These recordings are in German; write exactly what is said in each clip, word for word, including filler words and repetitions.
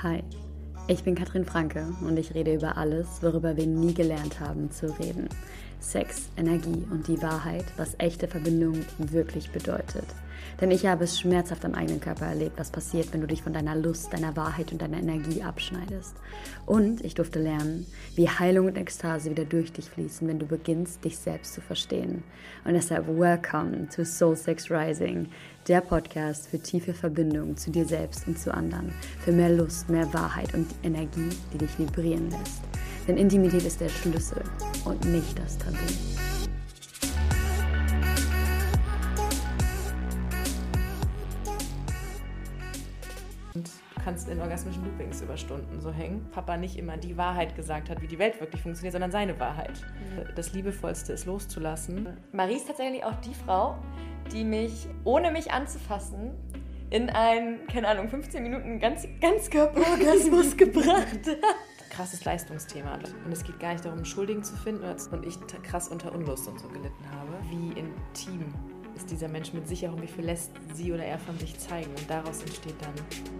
Hi, ich bin Katrin Franke und ich rede über alles, worüber wir nie gelernt haben zu reden. Sex, Energie und die Wahrheit, was echte Verbindung wirklich bedeutet. Denn ich habe es schmerzhaft am eigenen Körper erlebt, was passiert, wenn du dich von deiner Lust, deiner Wahrheit und deiner Energie abschneidest. Und ich durfte lernen, wie Heilung und Ekstase wieder durch dich fließen, wenn du beginnst, dich selbst zu verstehen. Und deshalb welcome to Soul Sex Rising, der Podcast für tiefe Verbindung zu dir selbst und zu anderen, für mehr Lust, mehr Wahrheit und Energie, die dich vibrieren lässt. Denn Intimität ist der Schlüssel und nicht das Tabu. Und du kannst in orgasmischen Loopings über Stunden so hängen. Papa nicht immer die Wahrheit gesagt hat, wie die Welt wirklich funktioniert, sondern seine Wahrheit. Mhm. Das Liebevollste ist loszulassen. Marie ist tatsächlich auch die Frau, die mich, ohne mich anzufassen, in einen, keine Ahnung, fünfzehn Minuten ganz, ganz Körperorgasmus gebracht hat. Krasses Leistungsthema. Und es geht gar nicht darum, einen Schuldigen zu finden und ich krass unter Unlust und so gelitten habe. Wie intim ist dieser Mensch mit sich auch und wie viel lässt sie oder er von sich zeigen. Und daraus entsteht dann...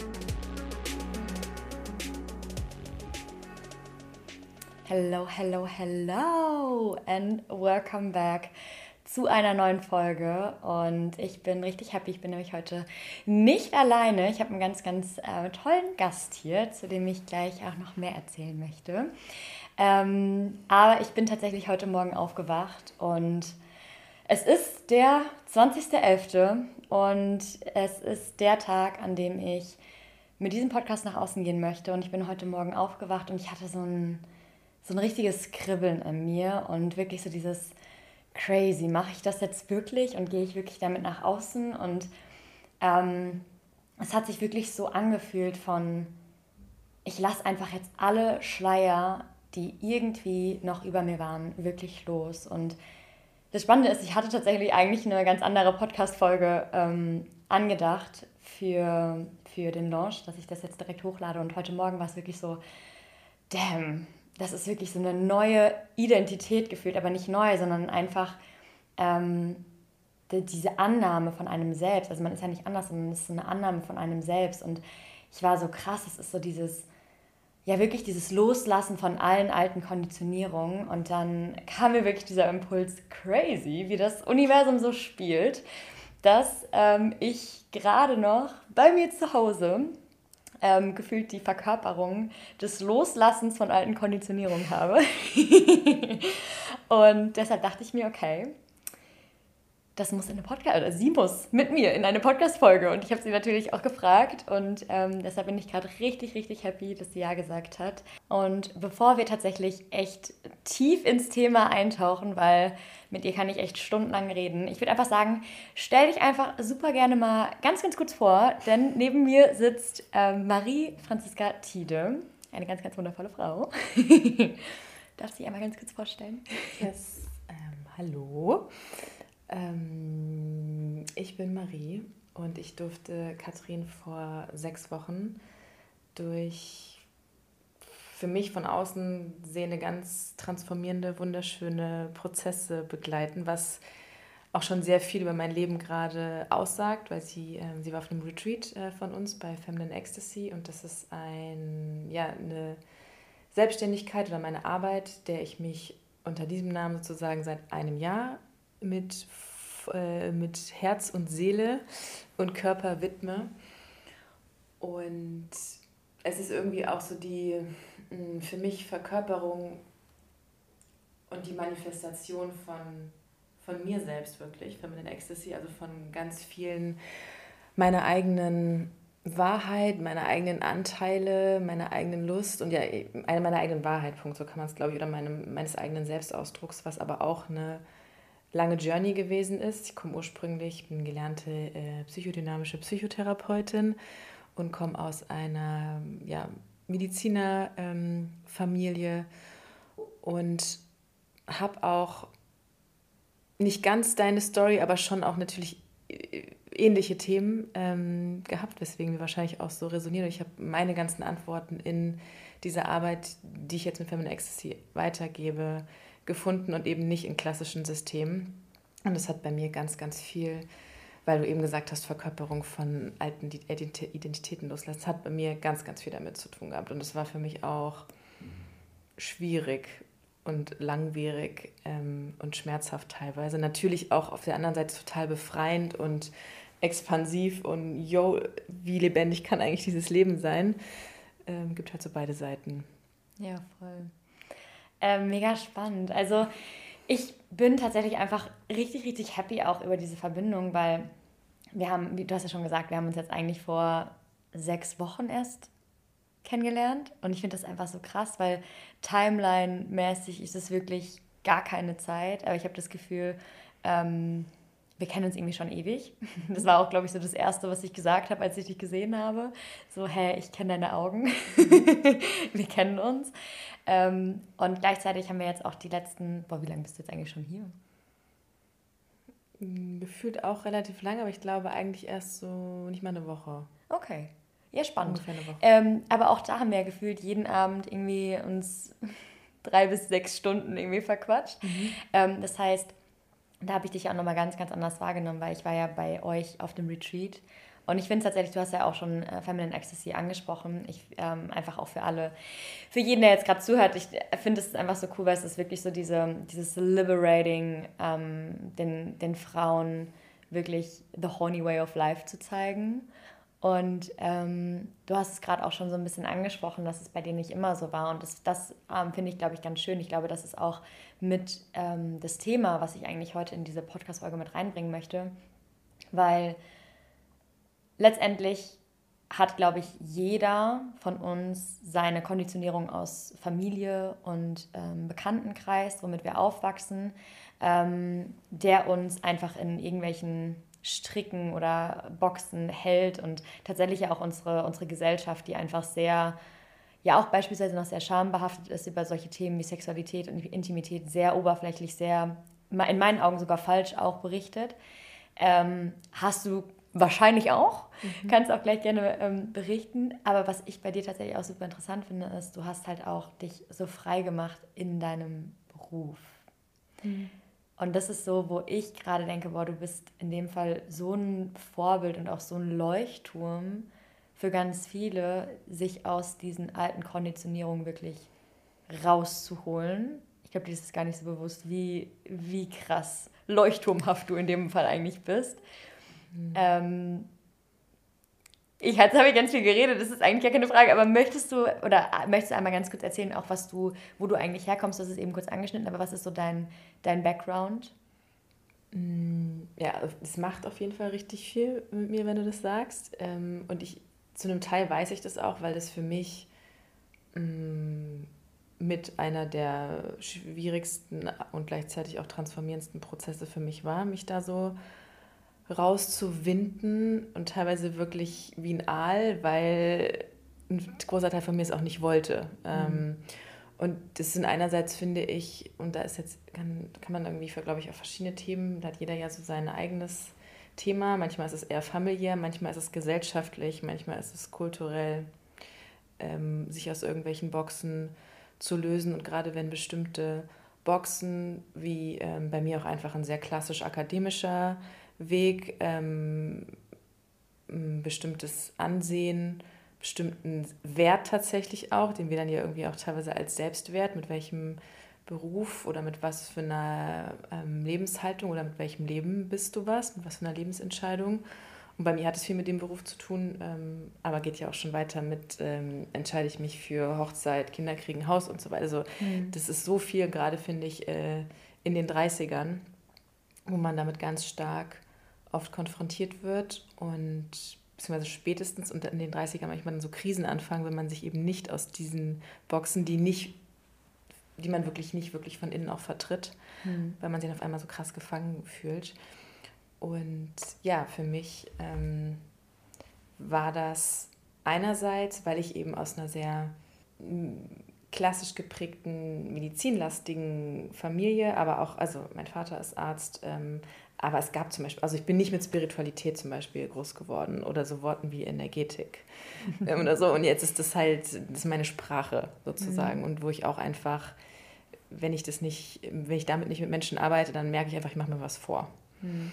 Hello, hello, hello and welcome back zu einer neuen Folge und ich bin richtig happy, ich bin nämlich heute nicht alleine. Ich habe einen ganz, ganz äh, tollen Gast hier, zu dem ich gleich auch noch mehr erzählen möchte. Ähm, aber ich bin tatsächlich heute Morgen aufgewacht und es ist der zwanzigster elfter und es ist der Tag, an dem ich mit diesem Podcast nach außen gehen möchte und ich bin heute Morgen aufgewacht und ich hatte so ein, so ein richtiges Kribbeln in mir und wirklich so dieses crazy, mache ich das jetzt wirklich und gehe ich wirklich damit nach außen? Und ähm, es hat sich wirklich so angefühlt von, ich lasse einfach jetzt alle Schleier, die irgendwie noch über mir waren, wirklich los. Und das Spannende ist, ich hatte tatsächlich eigentlich eine ganz andere Podcast-Folge ähm, angedacht für, für den Launch, dass ich das jetzt direkt hochlade. Und heute Morgen war es wirklich so, damn, das ist wirklich so eine neue Identität gefühlt, aber nicht neu, sondern einfach ähm, die, diese Annahme von einem selbst. Also man ist ja nicht anders, sondern es ist so eine Annahme von einem selbst. Und ich war so krass, es ist so dieses, ja wirklich dieses Loslassen von allen alten Konditionierungen. Und dann kam mir wirklich dieser Impuls, crazy, wie das Universum so spielt, dass ähm, ich gerade noch bei mir zu Hause Ähm, gefühlt die Verkörperung des Loslassens von alten Konditionierungen habe. Und deshalb dachte ich mir, okay, das muss in eine Podcast, oder sie muss mit mir in eine Podcast-Folge. Und ich habe sie natürlich auch gefragt und ähm, deshalb bin ich gerade richtig, richtig happy, dass sie ja gesagt hat. Und bevor wir tatsächlich echt tief ins Thema eintauchen, weil mit ihr kann ich echt stundenlang reden, ich würde einfach sagen, stell dich einfach super gerne mal ganz, ganz kurz vor, denn neben mir sitzt ähm, Marie Franziska Tiede, eine ganz, ganz wundervolle Frau. Darf sie einmal ganz kurz vorstellen? Yes, ähm, hallo. Ich bin Marie und ich durfte Katrin vor sechs Wochen durch für mich von außen sehende ganz transformierende, wunderschöne Prozesse begleiten, was auch schon sehr viel über mein Leben gerade aussagt, weil sie, äh, sie war auf einem Retreat äh, von uns bei Feminine Ecstasy und das ist ein, ja, eine Selbstständigkeit oder meine Arbeit, der ich mich unter diesem Namen sozusagen seit einem Jahr mit, äh, mit Herz und Seele und Körper widme. Und es ist irgendwie auch so die mh, für mich Verkörperung und die Manifestation von, von mir selbst wirklich, Feminine Ecstasy, also von ganz vielen meiner eigenen Wahrheit, meiner eigenen Anteile, meiner eigenen Lust und ja, eine meiner eigenen Wahrheit, Punkt, so kann man es glaube ich, oder meinem, meines eigenen Selbstausdrucks, was aber auch eine lange Journey gewesen ist. Ich komme ursprünglich, bin gelernte äh, psychodynamische Psychotherapeutin und komme aus einer ja, Medizinerfamilie ähm, und habe auch nicht ganz deine Story, aber schon auch natürlich ähnliche Themen ähm, gehabt, weswegen wir wahrscheinlich auch so resonieren. Ich habe meine ganzen Antworten in dieser Arbeit, die ich jetzt mit Feminine Ecstasy weitergebe, gefunden und eben nicht in klassischen Systemen. Und das hat bei mir ganz, ganz viel weil du eben gesagt hast, Verkörperung von alten Identitäten loslassen. Das hat bei mir ganz, ganz viel damit zu tun gehabt. Und es war für mich auch schwierig und langwierig ähm, und schmerzhaft teilweise. Natürlich auch auf der anderen Seite total befreiend und expansiv und yo, wie lebendig kann eigentlich dieses Leben sein. Ähm, gibt halt so beide Seiten. Ja, voll. Ähm, mega spannend. Also ich bin tatsächlich einfach richtig, richtig happy auch über diese Verbindung, weil wir haben, wie du hast ja schon gesagt, wir haben uns jetzt eigentlich vor sechs Wochen erst kennengelernt und ich finde das einfach so krass, weil Timeline-mäßig ist es wirklich gar keine Zeit, aber ich habe das Gefühl, ähm, wir kennen uns irgendwie schon ewig. Das war auch, glaube ich, so das Erste, was ich gesagt habe, als ich dich gesehen habe. So, hä, ich kenne deine Augen. Wir kennen uns. Ähm, und gleichzeitig haben wir jetzt auch die letzten, boah, wie lange bist du jetzt eigentlich schon hier? Gefühlt auch relativ lange, aber ich glaube eigentlich erst so nicht mal eine Woche. Okay. Ja, spannend. Ungefähr eine Woche. Ähm, aber auch da haben wir ja gefühlt jeden Abend irgendwie uns drei bis sechs Stunden irgendwie verquatscht. Mhm. Ähm, das heißt, da habe ich dich auch nochmal ganz, ganz anders wahrgenommen, weil ich war ja bei euch auf dem Retreat. Und ich finde es tatsächlich, du hast ja auch schon äh, Feminine Ecstasy angesprochen. Ich ähm, einfach auch für alle, für jeden, der jetzt gerade zuhört, ich finde es einfach so cool, weil es ist wirklich so diese, dieses Liberating, ähm, den, den Frauen wirklich the horny way of life zu zeigen. Und ähm, du hast es gerade auch schon so ein bisschen angesprochen, dass es bei dir nicht immer so war. Und das, das ähm, finde ich, glaube ich, ganz schön. Ich glaube, das ist auch mit ähm, das Thema, was ich eigentlich heute in diese Podcast-Folge mit reinbringen möchte. Weil letztendlich hat, glaube ich, jeder von uns seine Konditionierung aus Familie und ähm, Bekanntenkreis, womit wir aufwachsen, ähm, der uns einfach in irgendwelchen Stricken oder Boxen hält und tatsächlich ja auch unsere, unsere Gesellschaft, die einfach sehr, ja auch beispielsweise noch sehr schambehaftet ist über solche Themen wie Sexualität und Intimität, sehr oberflächlich, sehr, in meinen Augen sogar falsch auch berichtet. Ähm, hast du wahrscheinlich auch, mhm. kannst auch gleich gerne ähm, berichten, aber was ich bei dir tatsächlich auch super interessant finde, ist, du hast halt auch dich so frei gemacht in deinem Beruf. Mhm. Und das ist so, wo ich gerade denke, boah, du bist in dem Fall so ein Vorbild und auch so ein Leuchtturm für ganz viele, sich aus diesen alten Konditionierungen wirklich rauszuholen. Ich glaube, dir ist es gar nicht so bewusst, wie, wie krass leuchtturmhaft du in dem Fall eigentlich bist. Mhm. Ähm, ich, jetzt habe ich ganz viel geredet, das ist eigentlich gar keine Frage, aber möchtest du, oder möchtest du einmal ganz kurz erzählen, auch was du, wo du eigentlich herkommst, du hast es eben kurz angeschnitten, aber was ist so dein, dein Background? Ja, es macht auf jeden Fall richtig viel mit mir, wenn du das sagst. Und ich, zu einem Teil weiß ich das auch, weil das für mich mit einer der schwierigsten und gleichzeitig auch transformierendsten Prozesse für mich war, mich da so rauszuwinden und teilweise wirklich wie ein Aal, weil ein großer Teil von mir es auch nicht wollte. Mhm. Ähm, und das sind einerseits, finde ich, und da ist jetzt, kann, kann man irgendwie, für, glaube ich, auf verschiedene Themen, da hat jeder ja so sein eigenes Thema. Manchmal ist es eher familiär, manchmal ist es gesellschaftlich, manchmal ist es kulturell, ähm, sich aus irgendwelchen Boxen zu lösen. Und gerade wenn bestimmte Boxen, wie ähm, bei mir auch einfach ein sehr klassisch akademischer Weg, ähm, ein bestimmtes Ansehen, bestimmten Wert tatsächlich auch, den wir dann ja irgendwie auch teilweise als Selbstwert, mit welchem Beruf oder mit was für einer ähm, Lebenshaltung oder mit welchem Leben bist du was, mit was für einer Lebensentscheidung. Und bei mir hat es viel mit dem Beruf zu tun, ähm, aber geht ja auch schon weiter mit, ähm, entscheide ich mich für Hochzeit, Kinder kriegen, Haus und so weiter. Also mhm. das ist so viel, gerade finde ich, äh, in den dreißigern, wo man damit ganz stark oft konfrontiert wird und beziehungsweise spätestens und in den dreißigern manchmal so Krisen anfangen, wenn man sich eben nicht aus diesen Boxen, die nicht, die man wirklich nicht wirklich von innen auch vertritt, mhm. weil man sich auf einmal so krass gefangen fühlt. Und ja, für mich ähm, war das einerseits, weil ich eben aus einer sehr klassisch geprägten, medizinlastigen Familie, aber auch, also mein Vater ist Arzt, ähm, aber es gab zum Beispiel, also ich bin nicht mit Spiritualität zum Beispiel groß geworden oder so Worten wie Energetik oder so. Und jetzt ist das halt, das ist meine Sprache sozusagen. Mhm. Und wo ich auch einfach, wenn ich das nicht, wenn ich damit nicht mit Menschen arbeite, dann merke ich einfach, ich mache mir was vor. Mhm.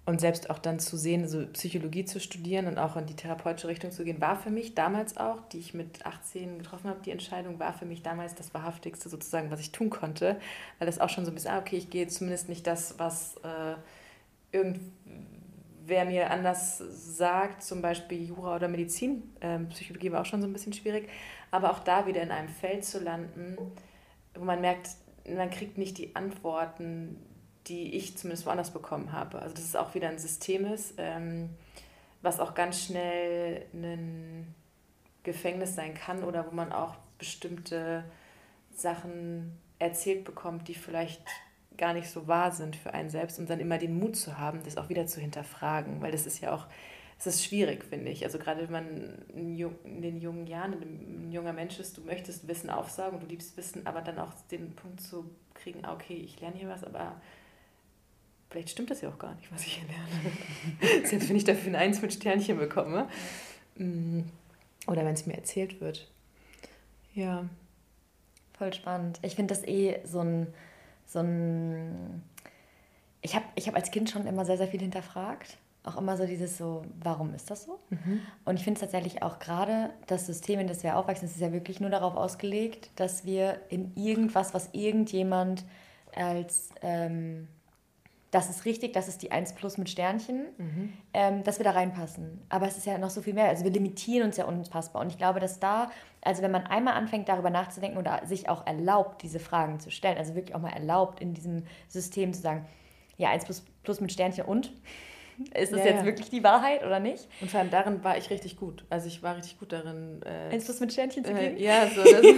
Und selbst auch dann zu sehen, so Psychologie zu studieren und auch in die therapeutische Richtung zu gehen, war für mich damals auch, die ich mit achtzehn getroffen habe, die Entscheidung war für mich damals das Wahrhaftigste sozusagen, was ich tun konnte. Weil das auch schon so ein bisschen, ah, okay, ich gehe zumindest nicht das, was äh, irgendwer mir anders sagt, zum Beispiel Jura oder Medizin. Ähm, Psychologie war auch schon so ein bisschen schwierig. Aber auch da wieder in einem Feld zu landen, wo man merkt, man kriegt nicht die Antworten, die ich zumindest woanders bekommen habe. Also dass es auch wieder ein System ist, ähm, was auch ganz schnell ein Gefängnis sein kann oder wo man auch bestimmte Sachen erzählt bekommt, die vielleicht gar nicht so wahr sind für einen selbst und dann immer den Mut zu haben, das auch wieder zu hinterfragen, weil das ist ja auch, das ist schwierig, finde ich. Also gerade wenn man in den jungen Jahren ein junger Mensch ist, du möchtest Wissen aufsaugen, du liebst Wissen, aber dann auch den Punkt zu kriegen, ah, okay, ich lerne hier was, aber vielleicht stimmt das ja auch gar nicht, was ich hier lerne. Selbst wenn ich dafür eine Eins mit Sternchen bekomme. Oder wenn es mir erzählt wird. Ja. Voll spannend. Ich finde das eh so ein... So ein ich habe ich hab als Kind schon immer sehr, sehr viel hinterfragt. Auch immer so dieses so, warum ist das so? Mhm. Und ich finde es tatsächlich auch gerade, das System, in das wir aufwachsen, ist ja wirklich nur darauf ausgelegt, dass wir in irgendwas, was irgendjemand als... Ähm, das ist richtig, das ist die eins plus mit Sternchen, mhm. ähm, dass wir da reinpassen. Aber es ist ja noch so viel mehr. Also wir limitieren uns ja unfassbar. Und ich glaube, dass da, also wenn man einmal anfängt, darüber nachzudenken oder sich auch erlaubt, diese Fragen zu stellen, also wirklich auch mal erlaubt, in diesem System zu sagen, ja, eins plus, plus mit Sternchen und? Ist das ja, jetzt ja. wirklich die Wahrheit oder nicht? Und vor allem darin war ich richtig gut. Also ich war richtig gut darin. Äh, eins plus mit Sternchen zu geben? Äh, ja, so. Das,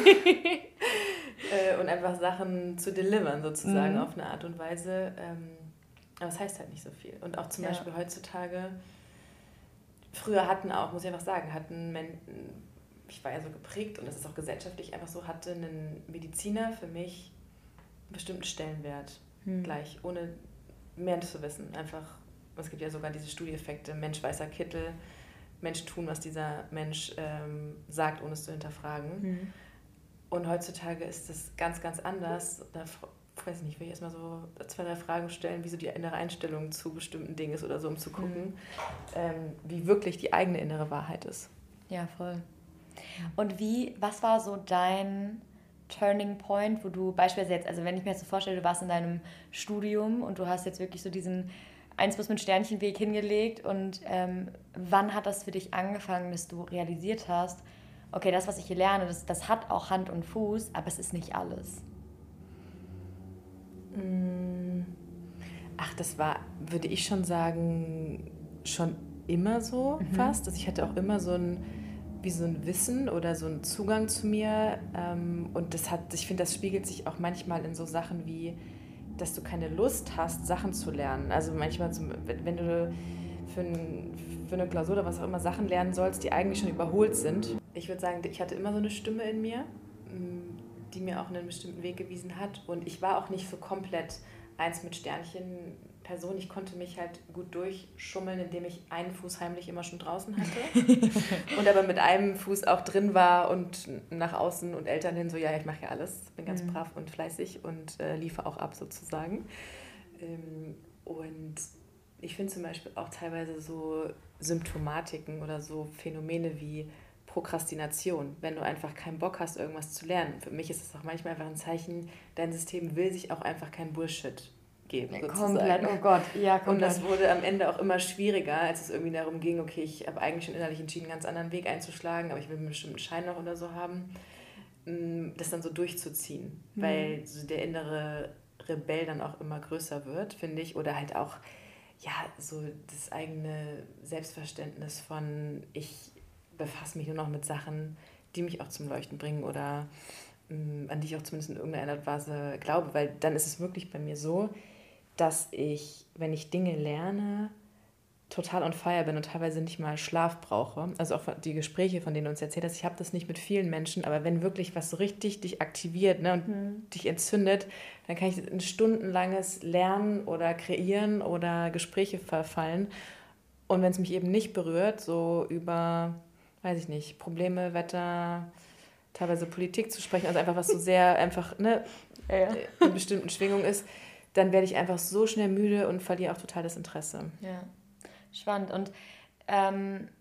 äh, und einfach Sachen zu delivern sozusagen mhm. auf eine Art und Weise. Ähm, Aber es heißt halt nicht so viel. Und auch zum ja. Beispiel heutzutage, früher hatten auch, muss ich einfach sagen, hatten, ich war ja so geprägt und das ist auch gesellschaftlich einfach so, hatte ein Mediziner für mich einen bestimmten Stellenwert hm. gleich, ohne mehr zu wissen. Einfach, es gibt ja sogar diese Studieeffekte, Mensch weißer Kittel, Mensch tun, was dieser Mensch ähm, sagt, ohne es zu hinterfragen. Hm. Und heutzutage ist das ganz, ganz anders. Da Ich weiß nicht, will ich erstmal so zwei, drei Fragen stellen, wie so die innere Einstellung zu bestimmten Dingen ist oder so, um zu gucken, mhm. ähm, wie wirklich die eigene innere Wahrheit ist. Ja, voll. Und wie, was war so dein Turning Point, wo du beispielsweise jetzt, also wenn ich mir jetzt so vorstelle, du warst in deinem Studium und du hast jetzt wirklich so diesen eins plus mit Sternchenweg hingelegt und ähm, wann hat das für dich angefangen, dass du realisiert hast, okay, das, was ich hier lerne, das, das hat auch Hand und Fuß, aber es ist nicht alles? Ach, das war, würde ich schon sagen, schon immer so mhm. fast. Also ich hatte auch immer so ein, wie so ein Wissen oder so einen Zugang zu mir. Und das hat, ich finde, das spiegelt sich auch manchmal in so Sachen wie, dass du keine Lust hast, Sachen zu lernen. Also manchmal, zum, wenn du für, ein, für eine Klausur oder was auch immer Sachen lernen sollst, die eigentlich schon überholt sind. Ich würde sagen, ich hatte immer so eine Stimme in mir, die mir auch einen bestimmten Weg gewiesen hat. Und ich war auch nicht so komplett eins mit Sternchen Person. Ich konnte mich halt gut durchschummeln, indem ich einen Fuß heimlich immer schon draußen hatte. Und aber mit einem Fuß auch drin war und nach außen und Eltern hin so, ja, ich mache ja alles, bin ganz mhm. brav und fleißig und äh, liefere auch ab sozusagen. Ähm, und ich finde zum Beispiel auch teilweise so Symptomatiken oder so Phänomene wie Prokrastination, wenn du einfach keinen Bock hast, irgendwas zu lernen. Für mich ist es auch manchmal einfach ein Zeichen, dein System will sich auch einfach kein Bullshit geben. Ja, komplett, oh Gott, ja, komplett. Und das wurde am Ende auch immer schwieriger, als es irgendwie darum ging, okay, ich habe eigentlich schon innerlich entschieden, einen ganz anderen Weg einzuschlagen, aber ich will einen bestimmten Schein noch oder so haben, das dann so durchzuziehen, mhm. weil so der innere Rebell dann auch immer größer wird, finde ich, oder halt auch, ja, so das eigene Selbstverständnis von, ich befasse mich nur noch mit Sachen, die mich auch zum Leuchten bringen oder mh, an die ich auch zumindest in irgendeiner Art und Weise glaube, weil dann ist es wirklich bei mir so, dass ich, wenn ich Dinge lerne, total on fire bin und teilweise nicht mal Schlaf brauche. Also auch die Gespräche, von denen du uns erzählt hast, ich habe das nicht mit vielen Menschen, aber wenn wirklich was so richtig dich aktiviert, ne, und mhm. dich entzündet, dann kann ich ein stundenlanges Lernen oder Kreieren oder Gespräche verfallen. Und wenn es mich eben nicht berührt, so über, weiß ich nicht, Probleme, Wetter, teilweise Politik zu sprechen, also einfach was so sehr einfach ne, ja. in bestimmten Schwingungen ist, dann werde ich einfach so schnell müde und verliere auch total das Interesse. Ja, spannend. Und ähm,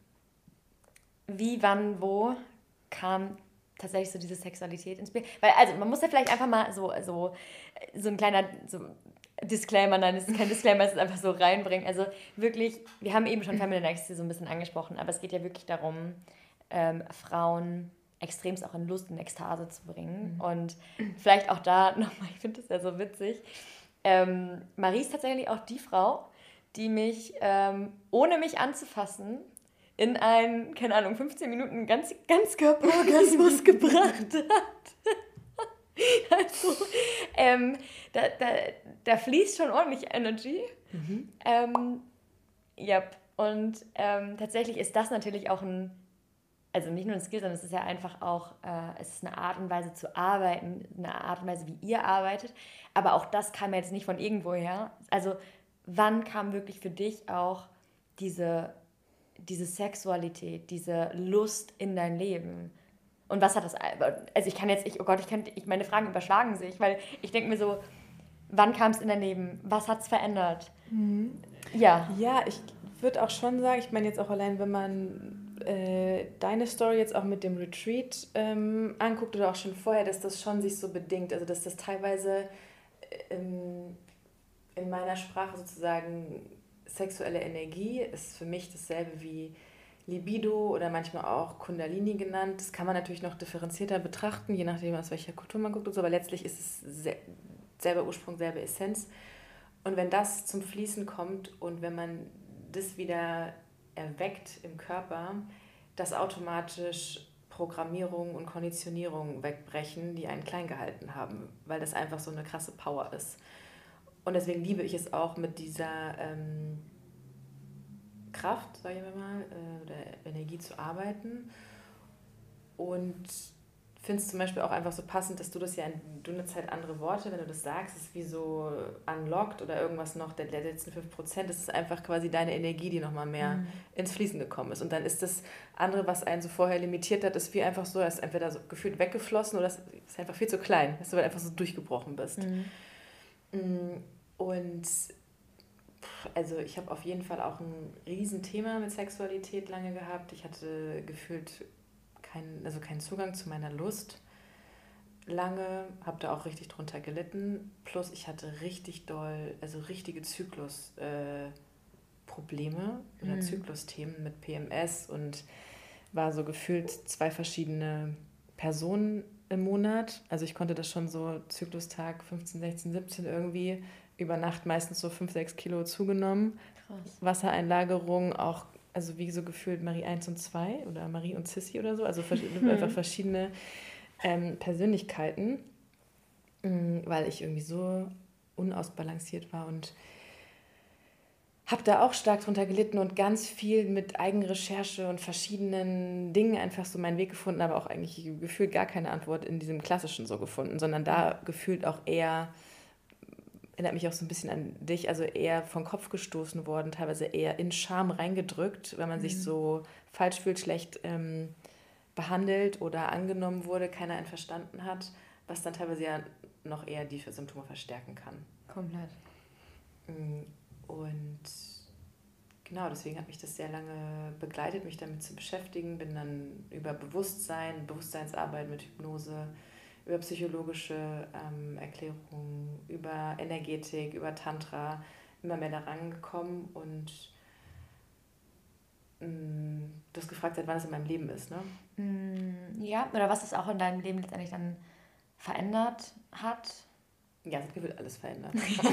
wie, wann, wo kam tatsächlich so diese Sexualität ins Spiel? Weil, also, man muss ja vielleicht einfach mal so, so, so ein kleiner so Disclaimer, nein, es ist kein Disclaimer, es ist einfach so reinbringen. Also wirklich, wir haben eben schon Feminine Ecstasy so ein bisschen angesprochen, aber es geht ja wirklich darum, ähm, Frauen extremst auch in Lust und Ekstase zu bringen. Mhm. Und vielleicht auch da nochmal, ich finde das ja so witzig, ähm, Marie ist tatsächlich auch die Frau, die mich, ähm, ohne mich anzufassen, in einen, keine Ahnung, fünfzehn Minuten ganz, ganz Körperorgasmus gebracht hat. Also, ähm, da, da, da fließt schon ordentlich Energy. Mhm. Ähm, yep. Und ähm, tatsächlich ist das natürlich auch ein, also nicht nur ein Skill, sondern es ist ja einfach auch, äh, es ist eine Art und Weise zu arbeiten, eine Art und Weise, wie ihr arbeitet. Aber auch das kam jetzt nicht von irgendwoher. Also wann kam wirklich für dich auch diese, diese Sexualität, diese Lust in dein Leben? Und was hat das, also ich kann jetzt, ich, oh Gott, ich kann, ich, meine Fragen überschlagen sich, weil ich denke mir so, wann kam es in dein Leben? Was hat es verändert? Mhm. Ja. Ja, ich würde auch schon sagen, ich meine jetzt auch allein, wenn man äh, deine Story jetzt auch mit dem Retreat ähm, anguckt oder auch schon vorher, dass das schon sich so bedingt, also dass das teilweise ähm, in meiner Sprache sozusagen sexuelle Energie ist für mich dasselbe wie Libido oder manchmal auch Kundalini genannt. Das kann man natürlich noch differenzierter betrachten, je nachdem, aus welcher Kultur man guckt und so, aber letztlich ist es se- selber Ursprung, selbe Essenz. Und wenn das zum Fließen kommt und wenn man das wieder erweckt im Körper, dass automatisch Programmierung und Konditionierung wegbrechen, die einen klein gehalten haben, weil das einfach so eine krasse Power ist. Und deswegen liebe ich es auch mit dieser ähm, Kraft, sage ich mal, äh, oder Energie zu arbeiten. Und finde es zum Beispiel auch einfach so passend, dass du das ja, du nutzt halt andere Worte, wenn du das sagst, ist wie so unlocked oder irgendwas noch, der, der letzten fünf Prozent, das ist einfach quasi deine Energie, die nochmal mehr mhm. ins Fließen gekommen ist. Und dann ist das andere, was einen so vorher limitiert hat, ist wie einfach so, er ist entweder so gefühlt weggeflossen oder es ist einfach viel zu klein, dass du halt einfach so durchgebrochen bist. Mhm. Und also ich habe auf jeden Fall auch ein Riesenthema mit Sexualität lange gehabt. Ich hatte gefühlt keinen, also keinen Zugang zu meiner Lust lange, habe da auch richtig drunter gelitten. Plus ich hatte richtig doll, also richtige Zyklus-Probleme äh, oder mhm. Zyklusthemen mit P M S und war so gefühlt zwei verschiedene Personen im Monat. Also ich konnte das schon so Zyklustag fünfzehn, sechzehn, siebzehn irgendwie über Nacht meistens so fünf, sechs Kilo zugenommen. Krass. Wassereinlagerung auch, also wie so gefühlt Marie eins und zwei oder Marie und Sissy oder so, also hm. einfach verschiedene ähm, Persönlichkeiten, weil ich irgendwie so unausbalanciert war und habe da auch stark drunter gelitten und ganz viel mit Eigenrecherche und verschiedenen Dingen einfach so meinen Weg gefunden, aber auch eigentlich gefühlt gar keine Antwort in diesem Klassischen so gefunden, sondern da gefühlt auch eher, erinnert mich auch so ein bisschen an dich, also eher vom Kopf gestoßen worden, teilweise eher in Scham reingedrückt, weil man mhm. sich so falsch fühlt, schlecht ähm, behandelt oder angenommen wurde, keiner einen verstanden hat, was dann teilweise ja noch eher die Symptome verstärken kann. Komplett. Und genau, deswegen hat mich das sehr lange begleitet, mich damit zu beschäftigen, bin dann über Bewusstsein, Bewusstseinsarbeit mit Hypnose, über psychologische ähm, Erklärungen, über Energetik, über Tantra immer mehr da rangekommen und mh, du hast gefragt, seit wann es in meinem Leben ist, ne? Ja, oder was es auch in deinem Leben letztendlich dann verändert hat? Ja, es wird alles verändert.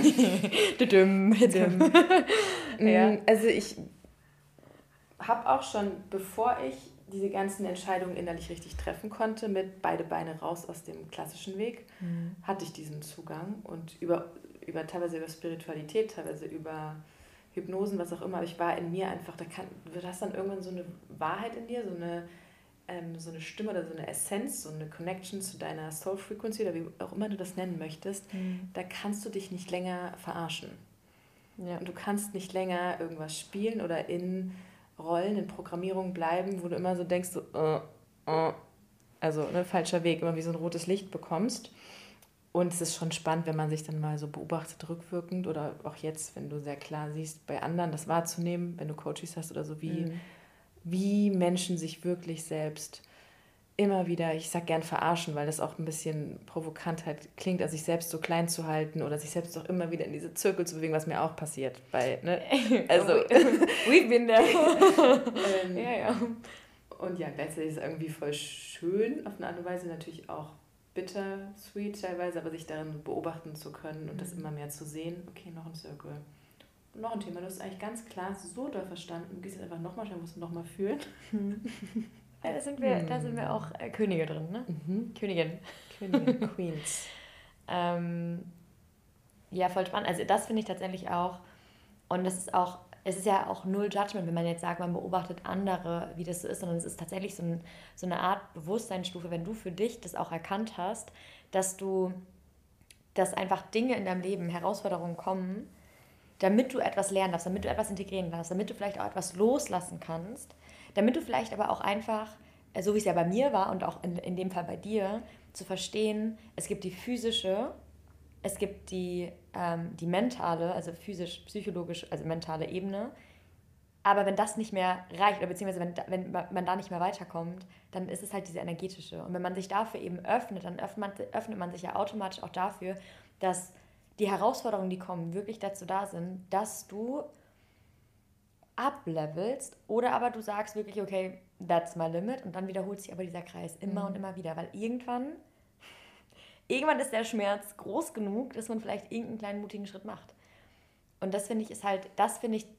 ja. Also ich habe auch schon, bevor ich diese ganzen Entscheidungen innerlich richtig treffen konnte, mit beide Beine raus aus dem klassischen Weg, mhm. hatte ich diesen Zugang und über, über teilweise über Spiritualität, teilweise über Hypnosen, was auch immer. Ich war in mir einfach, da kann, du hast dann irgendwann so eine Wahrheit in dir, so eine, ähm, so eine Stimme oder so eine Essenz, so eine Connection zu deiner Soul Frequency oder wie auch immer du das nennen möchtest. Mhm. Da kannst du dich nicht länger verarschen. Ja. Und du kannst nicht länger irgendwas spielen oder in Rollen, in Programmierung bleiben, wo du immer so denkst, so, uh, uh, also ne, falscher Weg, immer wie so ein rotes Licht bekommst. Und es ist schon spannend, wenn man sich dann mal so beobachtet, rückwirkend oder auch jetzt, wenn du sehr klar siehst, bei anderen das wahrzunehmen, wenn du Coaches hast oder so, wie, mhm. wie Menschen sich wirklich selbst immer wieder, ich sag gern verarschen, weil das auch ein bisschen provokant halt klingt, also sich selbst so klein zu halten oder sich selbst auch immer wieder in diese Zirkel zu bewegen, was mir auch passiert. Bei, ne? Also, we've been there. ähm, ja, ja. Und ja, gleichzeitig ist es irgendwie voll schön, auf eine Art und Weise natürlich auch bitter, sweet teilweise, aber sich darin beobachten zu können und mhm. das immer mehr zu sehen. Okay, noch ein Circle. Und noch ein Thema, du hast eigentlich ganz klar so doll verstanden, du gehst jetzt einfach nochmal, dann musst du nochmal fühlen. Ja, da sind wir, da sind wir auch äh, Könige drin, ne? Mhm. Königin. Königin, Queens. ähm, ja, voll spannend. Also das finde ich tatsächlich auch, und das ist auch, es ist ja auch null Judgment, wenn man jetzt sagt, man beobachtet andere, wie das so ist, sondern es ist tatsächlich so, ein, so eine Art Bewusstseinsstufe, wenn du für dich das auch erkannt hast, dass du, dass einfach Dinge in deinem Leben, Herausforderungen kommen, damit du etwas lernen darfst, damit du etwas integrieren darfst, damit du vielleicht auch etwas loslassen kannst, damit du vielleicht aber auch einfach, so wie es ja bei mir war und auch in, in dem Fall bei dir, zu verstehen, es gibt die physische, es gibt die, ähm, die mentale, also physisch, psychologisch, also mentale Ebene. Aber wenn das nicht mehr reicht, oder beziehungsweise wenn, wenn man da nicht mehr weiterkommt, dann ist es halt diese energetische. Und wenn man sich dafür eben öffnet, dann öffnet man, öffnet man sich ja automatisch auch dafür, dass die Herausforderungen, die kommen, wirklich dazu da sind, dass du ablevelst oder aber du sagst wirklich, okay, that's my limit, und dann wiederholt sich aber dieser Kreis immer mhm. und immer wieder, weil irgendwann irgendwann ist der Schmerz groß genug, dass man vielleicht irgendeinen kleinen mutigen Schritt macht. Und das finde ich ist halt, das finde ich,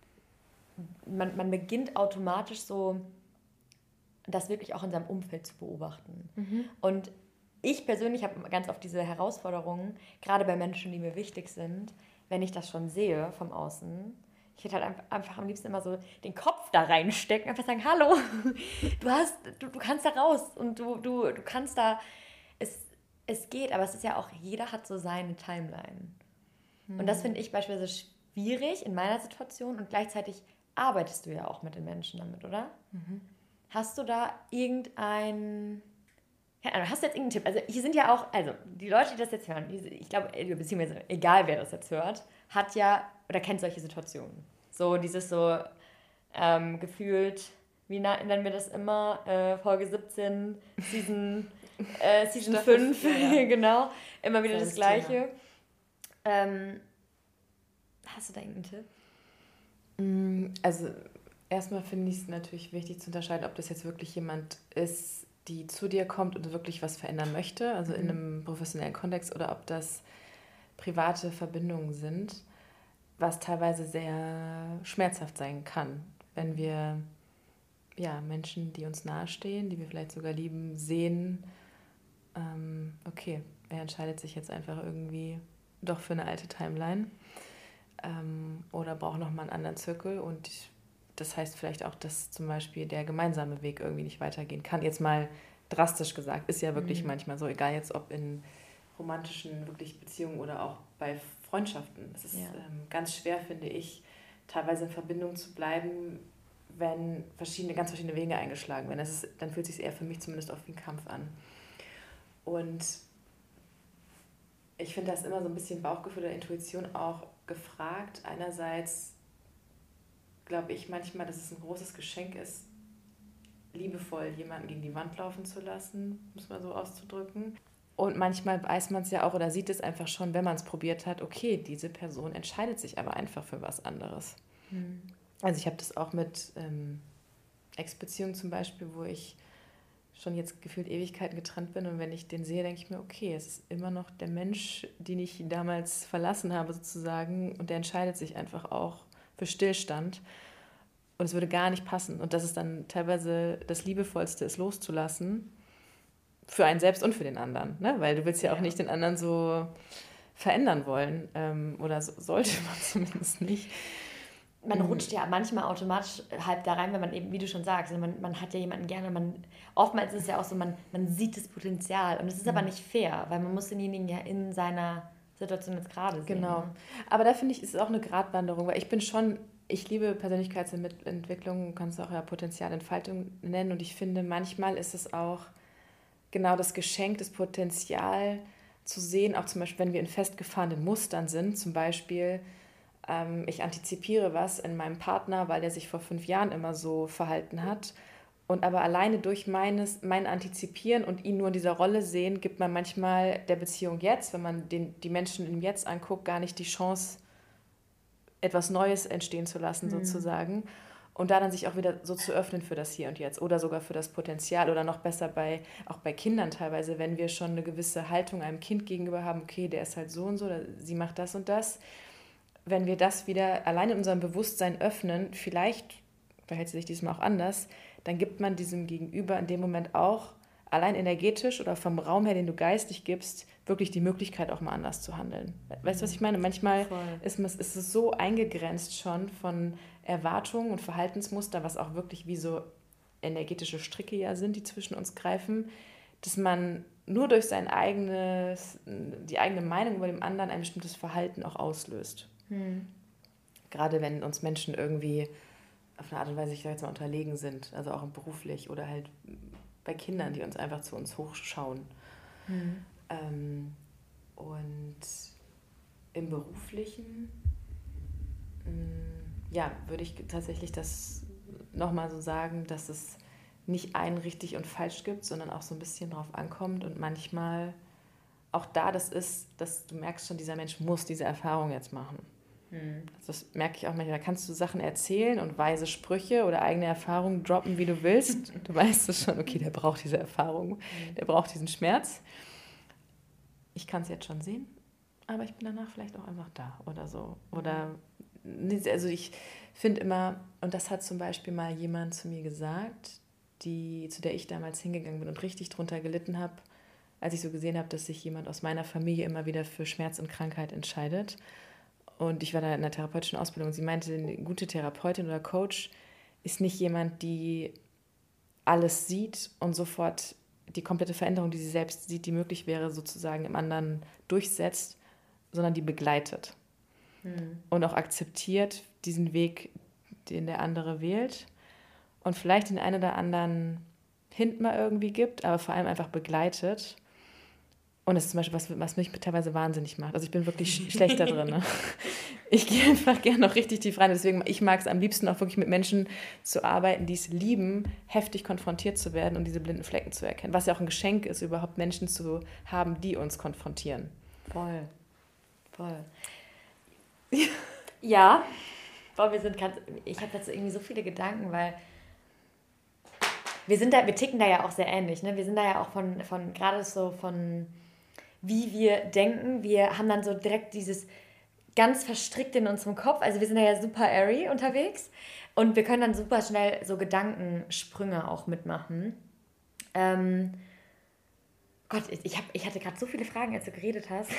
man, man beginnt automatisch so, das wirklich auch in seinem Umfeld zu beobachten. Mhm. Und ich persönlich habe ganz oft diese Herausforderungen, gerade bei Menschen, die mir wichtig sind, wenn ich das schon sehe vom Außen. Ich hätte halt einfach am liebsten immer so den Kopf da reinstecken, einfach sagen, hallo, du hast, du, du kannst da raus und du, du, du kannst da, es, es geht, aber es ist ja auch, jeder hat so seine Timeline. Hm. Und das finde ich beispielsweise schwierig in meiner Situation und gleichzeitig arbeitest du ja auch mit den Menschen damit, oder? Mhm. Hast du da irgendein... Ja, hast du jetzt irgendeinen Tipp? Also hier sind ja auch, also die Leute, die das jetzt hören, ich glaube, beziehungsweise egal wer das jetzt hört, hat ja oder kennt solche Situationen. So dieses so ähm, gefühlt, wie nennen wir das immer, äh, Folge siebzehn, Season, äh, Season fünf, ja. Genau, immer wieder das, das Gleiche. Ähm, hast du da irgendeinen Tipp? Also erstmal finde ich es natürlich wichtig zu unterscheiden, ob das jetzt wirklich jemand ist, die zu dir kommt und wirklich was verändern möchte, also mhm. in einem professionellen Kontext, oder ob das private Verbindungen sind, was teilweise sehr schmerzhaft sein kann, wenn wir ja, Menschen, die uns nahestehen, die wir vielleicht sogar lieben, sehen, ähm, okay, er entscheidet sich jetzt einfach irgendwie doch für eine alte Timeline ähm, oder braucht nochmal einen anderen Zirkel, und das heißt vielleicht auch, dass zum Beispiel der gemeinsame Weg irgendwie nicht weitergehen kann. Jetzt mal drastisch gesagt, ist ja wirklich mhm. manchmal so, egal jetzt ob in romantischen wirklich Beziehungen oder auch bei Freundschaften. Es ist ja. ähm, ganz schwer, finde ich, teilweise in Verbindung zu bleiben, wenn verschiedene, ganz verschiedene Wege eingeschlagen werden. Das ist, dann fühlt es sich eher für mich zumindest auch wie ein Kampf an. Und ich finde das immer so ein bisschen Bauchgefühl oder Intuition auch gefragt. Einerseits glaube ich manchmal, dass es ein großes Geschenk ist, liebevoll jemanden gegen die Wand laufen zu lassen, muss man so auszudrücken. Und manchmal weiß man es ja auch oder sieht es einfach schon, wenn man es probiert hat, okay, diese Person entscheidet sich aber einfach für was anderes. Mhm. Also ich habe das auch mit ähm, Ex-Beziehungen zum Beispiel, wo ich schon jetzt gefühlt Ewigkeiten getrennt bin, und wenn ich den sehe, denke ich mir, okay, es ist immer noch der Mensch, den ich damals verlassen habe sozusagen, und der entscheidet sich einfach auch für Stillstand, und es würde gar nicht passen, und das ist dann teilweise das Liebevollste, es loszulassen, für einen selbst und für den anderen, ne? Weil du willst ja auch ja. nicht den anderen so verändern wollen, ähm, oder so, sollte man zumindest nicht. Man rutscht ja manchmal automatisch halb da rein, wenn man eben, wie du schon sagst, man, man hat ja jemanden gerne, man, oftmals ist es ja auch so, man, man sieht das Potenzial, und es ist mhm. aber nicht fair, weil man muss denjenigen ja in seiner Situation jetzt gerade sehen. Genau, aber da finde ich, ist es auch eine Gratwanderung, weil ich bin schon, ich liebe Persönlichkeitsentwicklung, kannst du auch ja Potenzialentfaltung nennen, und ich finde, manchmal ist es auch genau das Geschenk, das Potenzial zu sehen, auch zum Beispiel, wenn wir in festgefahrenen Mustern sind, zum Beispiel, ähm, ich antizipiere was in meinem Partner, weil der sich vor fünf Jahren immer so verhalten hat. Und aber alleine durch meines, mein Antizipieren und ihn nur in dieser Rolle sehen, gibt man manchmal der Beziehung jetzt, wenn man den, die Menschen im Jetzt anguckt, gar nicht die Chance, etwas Neues entstehen zu lassen, mhm. sozusagen. Und da dann sich auch wieder so zu öffnen für das Hier und Jetzt oder sogar für das Potenzial oder noch besser bei, auch bei Kindern teilweise, wenn wir schon eine gewisse Haltung einem Kind gegenüber haben, okay, der ist halt so und so, oder sie macht das und das. Wenn wir das wieder allein in unserem Bewusstsein öffnen, vielleicht verhält sie sich diesmal auch anders, dann gibt man diesem Gegenüber in dem Moment auch, allein energetisch oder vom Raum her, den du geistig gibst, wirklich die Möglichkeit, auch mal anders zu handeln. Weißt du, was ich meine? Manchmal ist, ist es so eingegrenzt schon von Erwartungen und Verhaltensmuster, was auch wirklich wie so energetische Stricke ja sind, die zwischen uns greifen, dass man nur durch sein eigenes, die eigene Meinung über dem anderen ein bestimmtes Verhalten auch auslöst. Hm. Gerade wenn uns Menschen irgendwie auf eine Art und Weise, ich sage jetzt mal, unterlegen sind, also auch beruflich oder halt bei Kindern, die uns einfach zu uns hochschauen. Hm. Ähm, und im Beruflichen, mh, ja, würde ich tatsächlich das nochmal so sagen, dass es nicht ein richtig und falsch gibt, sondern auch so ein bisschen drauf ankommt und manchmal auch da das ist, dass du merkst schon, dieser Mensch muss diese Erfahrung jetzt machen. Hm. Also das merke ich auch manchmal, da kannst du Sachen erzählen und weise Sprüche oder eigene Erfahrungen droppen, wie du willst. Du weißt es schon, okay, der braucht diese Erfahrung, der braucht diesen Schmerz. Ich kann es jetzt schon sehen, aber ich bin danach vielleicht auch einfach da oder so. Oder, also ich finde immer, und das hat zum Beispiel mal jemand zu mir gesagt, die, zu der ich damals hingegangen bin und richtig drunter gelitten habe, als ich so gesehen habe, dass sich jemand aus meiner Familie immer wieder für Schmerz und Krankheit entscheidet. Und ich war da in einer therapeutischen Ausbildung und sie meinte, eine gute Therapeutin oder Coach ist nicht jemand, die alles sieht und sofort die komplette Veränderung, die sie selbst sieht, die möglich wäre, sozusagen im anderen durchsetzt, sondern die begleitet. Hm. Und auch akzeptiert diesen Weg, den der andere wählt und vielleicht den einen oder anderen Hint mal irgendwie gibt, aber vor allem einfach begleitet. Und das ist zum Beispiel was, was mich teilweise wahnsinnig macht. Also ich bin wirklich sch- schlecht da drin. Ne? Ich gehe einfach gerne noch richtig tief rein. Deswegen, ich mag es am liebsten auch wirklich mit Menschen zu arbeiten, die es lieben, heftig konfrontiert zu werden und diese blinden Flecken zu erkennen. Was ja auch ein Geschenk ist, überhaupt Menschen zu haben, die uns konfrontieren. Voll. Voll. Ja. Boah, wir sind ganz, ich habe dazu irgendwie so viele Gedanken, weil wir sind da, wir ticken da ja auch sehr ähnlich. Ne? Wir sind da ja auch von, von gerade so von wie wir denken. Wir haben dann so direkt dieses ganz verstrickt in unserem Kopf. Also wir sind da ja super airy unterwegs und wir können dann super schnell so Gedankensprünge auch mitmachen. Ähm, Gott, ich, hab, ich hatte gerade so viele Fragen, als du geredet hast.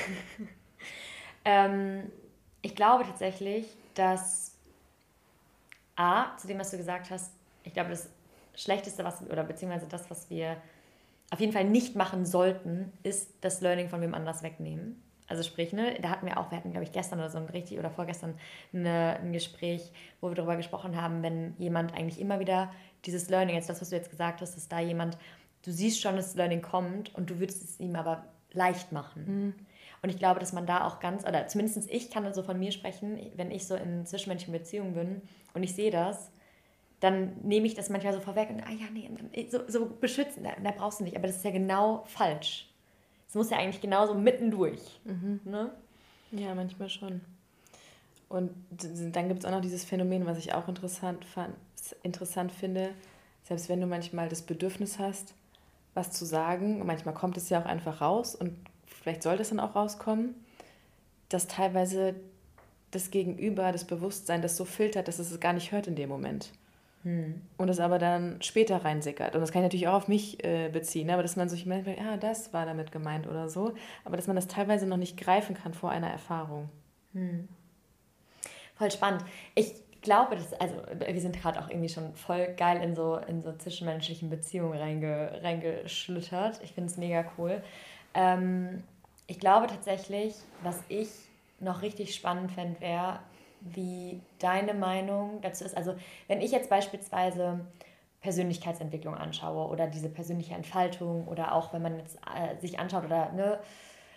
ähm, ich glaube tatsächlich, dass A, zu dem, was du gesagt hast, ich glaube, das Schlechteste, was oder beziehungsweise das, was wir auf jeden Fall nicht machen sollten, ist das Learning von wem anders wegnehmen. Also sprich, ne, da hatten wir auch, wir hatten, glaube ich, gestern oder so ein richtig oder vorgestern eine, ein Gespräch, wo wir darüber gesprochen haben, wenn jemand eigentlich immer wieder dieses Learning, jetzt das, was du jetzt gesagt hast, dass da jemand, du siehst schon, dass das Learning kommt und du würdest es ihm aber leicht machen. Mhm. Und ich glaube, dass man da auch ganz, oder zumindest ich kann so von mir sprechen, wenn ich so in zwischenmenschlichen Beziehungen bin und ich sehe das, dann nehme ich das manchmal so vorweg und ah ja, nee, so, so beschützen, da, da brauchst du nicht. Aber das ist ja genau falsch. Es muss ja eigentlich genauso mittendurch. Mhm. Ne? Ja, manchmal schon. Und dann gibt es auch noch dieses Phänomen, was ich auch interessant, fand, interessant finde, selbst wenn du manchmal das Bedürfnis hast, was zu sagen, und manchmal kommt es ja auch einfach raus und vielleicht sollte es dann auch rauskommen, dass teilweise das Gegenüber, das Bewusstsein das so filtert, dass es es gar nicht hört in dem Moment. Hm. Und es aber dann später reinsickert. Und das kann ich natürlich auch auf mich äh, beziehen, aber dass man sich manchmal, ja, das war damit gemeint oder so, aber dass man das teilweise noch nicht greifen kann vor einer Erfahrung. Hm. Voll spannend. Ich glaube, dass, also wir sind gerade auch irgendwie schon voll geil in so, in so zwischenmenschlichen Beziehungen reinge, reingeschlittert. Ich finde es mega cool. Ähm, ich glaube tatsächlich, was ich noch richtig spannend fände, wäre, wie deine Meinung dazu ist. Also wenn ich jetzt beispielsweise Persönlichkeitsentwicklung anschaue oder diese persönliche Entfaltung oder auch wenn man jetzt äh, sich anschaut oder ne,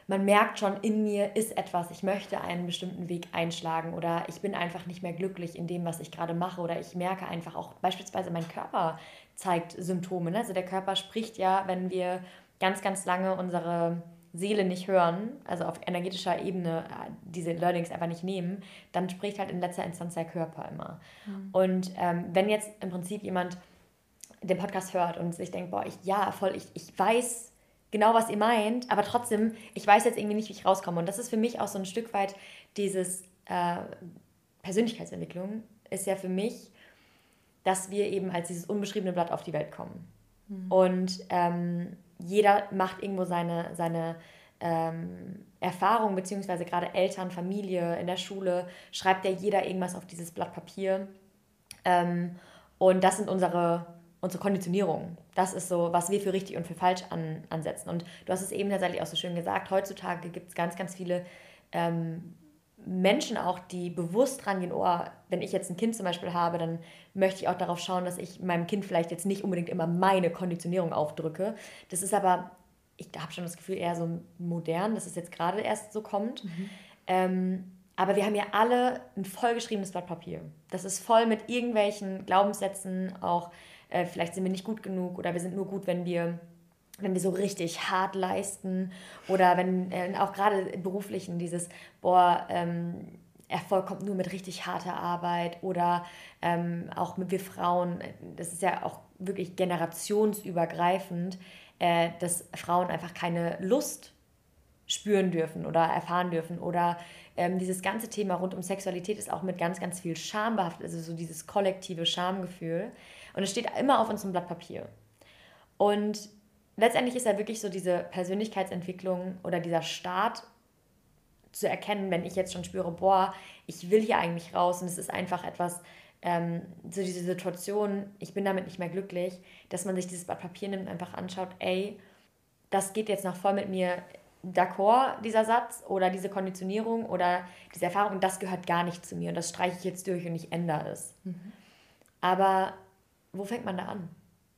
man merkt schon, in mir ist etwas, ich möchte einen bestimmten Weg einschlagen oder ich bin einfach nicht mehr glücklich in dem, was ich gerade mache oder ich merke einfach auch, beispielsweise mein Körper zeigt Symptome. Ne? Also der Körper spricht ja, wenn wir ganz, ganz lange unsere Seele nicht hören, also auf energetischer Ebene diese Learnings einfach nicht nehmen, dann spricht halt in letzter Instanz der Körper immer. Mhm. Und ähm, wenn jetzt im Prinzip jemand den Podcast hört und sich denkt, boah, ich, ja, voll, ich, ich weiß genau, was ihr meint, aber trotzdem, ich weiß jetzt irgendwie nicht, wie ich rauskomme. Und das ist für mich auch so ein Stück weit dieses äh, Persönlichkeitsentwicklung ist ja für mich, dass wir eben als dieses unbeschriebene Blatt auf die Welt kommen. Mhm. Und ähm, jeder macht irgendwo seine, seine ähm, Erfahrung, beziehungsweise gerade Eltern, Familie, in der Schule, schreibt ja jeder irgendwas auf dieses Blatt Papier. Ähm, und das sind unsere, unsere Konditionierungen. Das ist so, was wir für richtig und für falsch an, ansetzen. Und du hast es eben tatsächlich auch so schön gesagt, heutzutage gibt es ganz, ganz viele ähm, Menschen auch, die bewusst rangehen, oh, wenn ich jetzt ein Kind zum Beispiel habe, dann möchte ich auch darauf schauen, dass ich meinem Kind vielleicht jetzt nicht unbedingt immer meine Konditionierung aufdrücke. Das ist aber, ich habe schon das Gefühl, eher so modern, dass es jetzt gerade erst so kommt. Mhm. Ähm, aber wir haben ja alle ein vollgeschriebenes Blatt Papier. Das ist voll mit irgendwelchen Glaubenssätzen, auch äh, vielleicht sind wir nicht gut genug oder wir sind nur gut, wenn wir wenn wir so richtig hart leisten oder wenn äh, auch gerade im Beruflichen dieses, boah, ähm, Erfolg kommt nur mit richtig harter Arbeit oder ähm, auch mit wir Frauen, das ist ja auch wirklich generationsübergreifend, äh, dass Frauen einfach keine Lust spüren dürfen oder erfahren dürfen oder ähm, dieses ganze Thema rund um Sexualität ist auch mit ganz, ganz viel Scham behaftet, also so dieses kollektive Schamgefühl und es steht immer auf unserem Blatt Papier. Und letztendlich ist ja wirklich so diese Persönlichkeitsentwicklung oder dieser Start zu erkennen, wenn ich jetzt schon spüre, boah, ich will hier eigentlich raus und es ist einfach etwas, ähm, so diese Situation, ich bin damit nicht mehr glücklich, dass man sich dieses Blatt Papier nimmt und einfach anschaut, ey, das geht jetzt noch voll mit mir d'accord, dieser Satz oder diese Konditionierung oder diese Erfahrung, das gehört gar nicht zu mir und das streiche ich jetzt durch und ich ändere es. Mhm. Aber wo fängt man da an?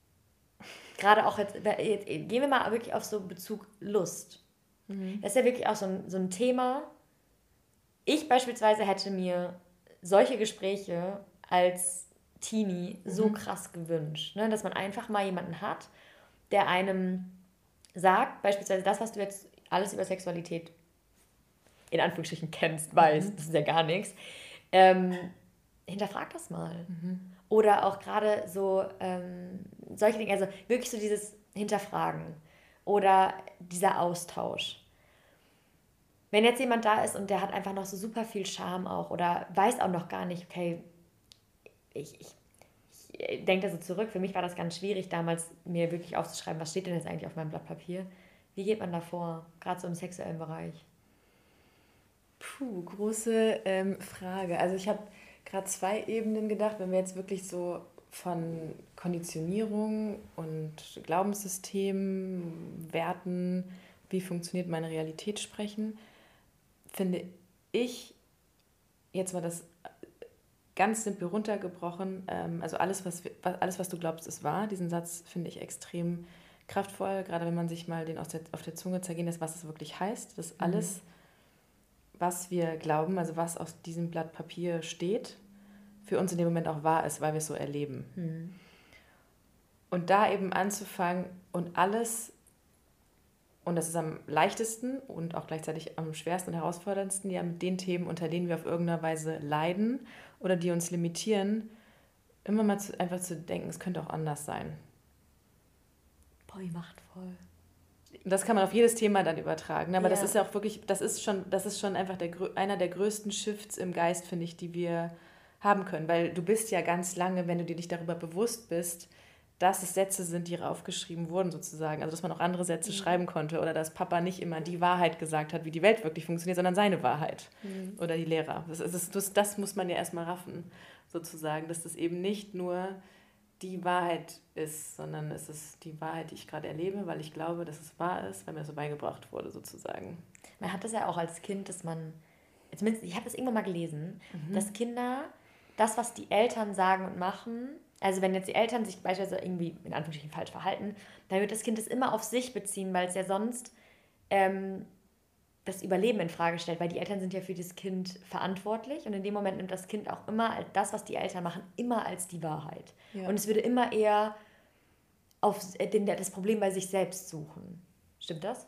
Gerade auch jetzt, jetzt, gehen wir mal wirklich auf so Bezug Lust. Mhm. Das ist ja wirklich auch so ein, so ein Thema. Ich beispielsweise hätte mir solche Gespräche als Teenie mhm. so krass gewünscht, ne? Dass man einfach mal jemanden hat, der einem sagt, beispielsweise das, was du jetzt alles über Sexualität in Anführungsstrichen kennst, weißt, mhm. das ist ja gar nichts, ähm, hinterfrag das mal. Mhm. Oder auch gerade so ähm, solche Dinge, also wirklich so dieses Hinterfragen oder dieser Austausch. Wenn jetzt jemand da ist und der hat einfach noch so super viel Scham auch oder weiß auch noch gar nicht, okay, ich, ich, ich denke da so zurück, für mich war das ganz schwierig damals, mir wirklich aufzuschreiben, was steht denn jetzt eigentlich auf meinem Blatt Papier? Wie geht man da vor, gerade so im sexuellen Bereich? Puh, große ähm, Frage. Also ich habe gerade zwei Ebenen gedacht, wenn wir jetzt wirklich so von Konditionierung und Glaubenssystemen, Werten, wie funktioniert meine Realität sprechen, finde ich, jetzt mal das ganz simpel runtergebrochen, ähm, also alles was, alles, was du glaubst, ist wahr. Diesen Satz finde ich extrem kraftvoll, gerade wenn man sich mal den aus der, auf der Zunge zergehen lässt, was es wirklich heißt, dass alles, mhm. was wir glauben, also was auf diesem Blatt Papier steht, für uns in dem Moment auch wahr ist, weil wir es so erleben. Mhm. Und da eben anzufangen und alles, und das ist am leichtesten und auch gleichzeitig am schwersten und herausforderndsten, ja mit den Themen, unter denen wir auf irgendeiner Weise leiden oder die uns limitieren, immer mal zu, einfach zu denken, es könnte auch anders sein. Boah, wie machtvoll. Das kann man auf jedes Thema dann übertragen, aber ja. das ist ja auch wirklich, das ist schon, das ist schon einfach der, einer der größten Shifts im Geist, finde ich, die wir haben können, weil du bist ja ganz lange, wenn du dir nicht darüber bewusst bist, dass es Sätze sind, die raufgeschrieben wurden sozusagen, also dass man auch andere Sätze mhm. schreiben konnte oder dass Papa nicht immer die Wahrheit gesagt hat, wie die Welt wirklich funktioniert, sondern seine Wahrheit mhm. oder die Lehrer. Das, ist, das, das muss man ja erstmal raffen, sozusagen, dass das eben nicht nur die Wahrheit ist, sondern es ist die Wahrheit, die ich gerade erlebe, weil ich glaube, dass es wahr ist, weil mir das so beigebracht wurde, sozusagen. Man hat das ja auch als Kind, dass man, zumindest, ich habe das irgendwann mal gelesen, mhm. dass Kinder das, was die Eltern sagen und machen, also wenn jetzt die Eltern sich beispielsweise irgendwie in Anführungsstrichen falsch verhalten, dann wird das Kind es immer auf sich beziehen, weil es ja sonst ähm, das Überleben in Frage stellt, weil die Eltern sind ja für das Kind verantwortlich und in dem Moment nimmt das Kind auch immer das, was die Eltern machen, immer als die Wahrheit. Ja. Und es würde immer eher auf den, das Problem bei sich selbst suchen. Stimmt das?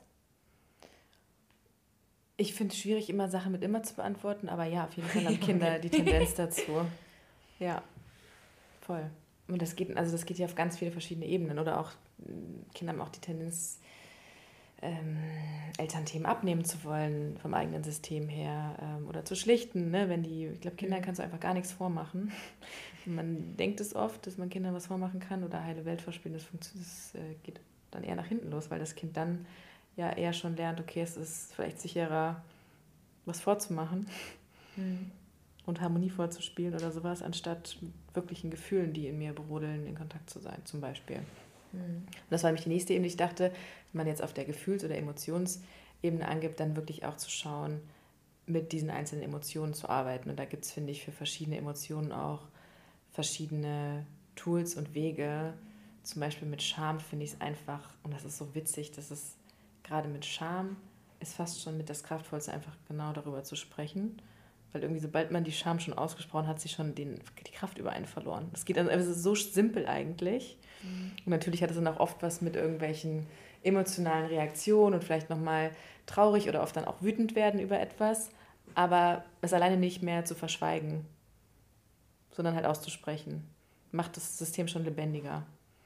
Ich finde es schwierig, immer Sachen mit immer zu beantworten, aber ja, auf jeden Fall haben Kinder okay. die Tendenz dazu. Ja, voll. Und das geht, also das geht ja auf ganz viele verschiedene Ebenen. Oder auch, Kinder haben auch die Tendenz, ähm, Elternthemen abnehmen zu wollen vom eigenen System her ähm, oder zu schlichten. Ne? Wenn die, ich glaube, Kindern kannst du einfach gar nichts vormachen. Man denkt es oft, dass man Kindern was vormachen kann oder heile Welt vorspielen. Das, das äh, geht dann eher nach hinten los, weil das Kind dann ja eher schon lernt, okay, es ist vielleicht sicherer, was vorzumachen mhm. und Harmonie vorzuspielen oder sowas, anstatt mit wirklichen Gefühlen, die in mir brodeln, in Kontakt zu sein, zum Beispiel. Mhm. Und das war nämlich die nächste Ebene. Ich dachte, wenn man jetzt auf der Gefühls- oder Emotionsebene angibt, dann wirklich auch zu schauen, mit diesen einzelnen Emotionen zu arbeiten. Und da gibt es, finde ich, für verschiedene Emotionen auch verschiedene Tools und Wege. Zum Beispiel mit Scham finde ich es einfach, und das ist so witzig, dass es gerade mit Scham ist fast schon mit das Kraftvollste, einfach genau darüber zu sprechen. Weil irgendwie, sobald man die Scham schon ausgesprochen hat, hat sie schon den, die Kraft über einen verloren. Das geht also, es ist so simpel eigentlich. Mhm. Und natürlich hat es dann auch oft was mit irgendwelchen emotionalen Reaktionen und vielleicht nochmal traurig oder oft dann auch wütend werden über etwas. Aber es alleine nicht mehr zu verschweigen, sondern halt auszusprechen, macht das System schon lebendiger.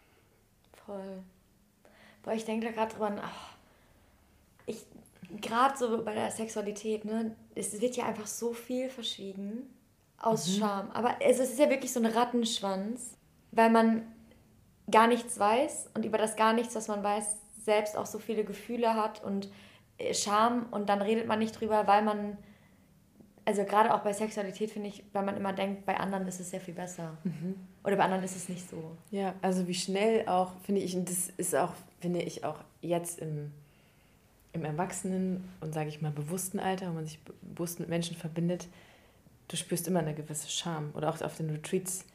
Voll. Boah, ich denke da gerade drüber nach. Ich, gerade so bei der Sexualität, ne, es wird ja einfach so viel verschwiegen aus mhm. Scham. Aber es ist ja wirklich so ein Rattenschwanz, weil man gar nichts weiß und über das gar nichts, was man weiß, selbst auch so viele Gefühle hat und Scham und dann redet man nicht drüber, weil man, also gerade auch bei Sexualität finde ich, weil man immer denkt, bei anderen ist es sehr viel besser. Mhm. Oder bei anderen ist es nicht so. Ja, also wie schnell auch, finde ich, und das ist auch, finde ich auch jetzt im im Erwachsenen und, sage ich mal, bewussten Alter, wo man sich bewusst mit Menschen verbindet, du spürst immer eine gewisse Scham. Oder auch auf den Retreats.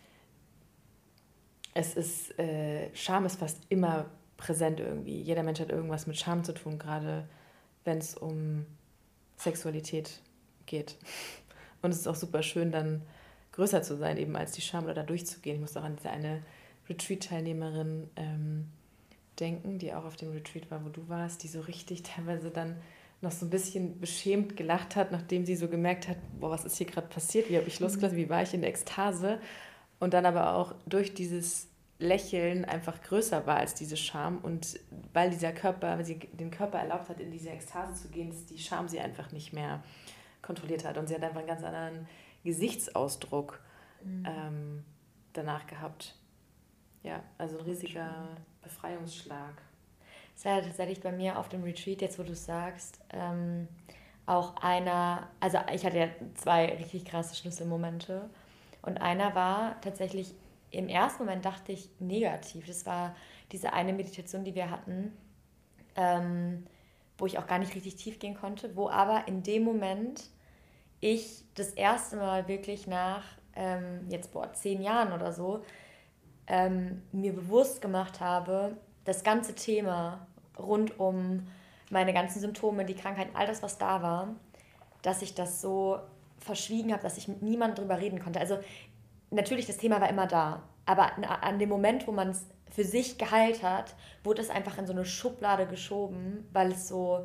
Es ist, äh, Scham ist fast immer präsent irgendwie. Jeder Mensch hat irgendwas mit Scham zu tun, gerade wenn es um Sexualität geht. Und es ist auch super schön, dann größer zu sein, eben als die Scham oder da durchzugehen. Ich muss auch an diese eine Retreat-Teilnehmerin ähm, denken, die auch auf dem Retreat war, wo du warst, die so richtig teilweise dann noch so ein bisschen beschämt gelacht hat, nachdem sie so gemerkt hat, boah, was ist hier gerade passiert, wie habe ich losgelassen, wie war ich in der Ekstase und dann aber auch durch dieses Lächeln einfach größer war als diese Scham und weil dieser Körper, weil sie den Körper erlaubt hat, in diese Ekstase zu gehen, dass die Scham sie einfach nicht mehr kontrolliert hat und sie hat einfach einen ganz anderen Gesichtsausdruck mhm. ähm, danach gehabt. Ja, also ein riesiger Befreiungsschlag. Das war ja tatsächlich bei mir auf dem Retreat, jetzt wo du es sagst, ähm, auch einer, also ich hatte ja zwei richtig krasse Schlüsselmomente und einer war tatsächlich, im ersten Moment dachte ich negativ, das war diese eine Meditation, die wir hatten, ähm, wo ich auch gar nicht richtig tief gehen konnte, wo aber in dem Moment ich das erste Mal wirklich nach ähm, jetzt boah, zehn Jahren oder so ähm, mir bewusst gemacht habe, das ganze Thema rund um meine ganzen Symptome, die Krankheiten, all das, was da war, dass ich das so verschwiegen habe, dass ich mit niemandem drüber reden konnte. Also natürlich, das Thema war immer da, aber an dem Moment, wo man es für sich geheilt hat, wurde es einfach in so eine Schublade geschoben, weil es so,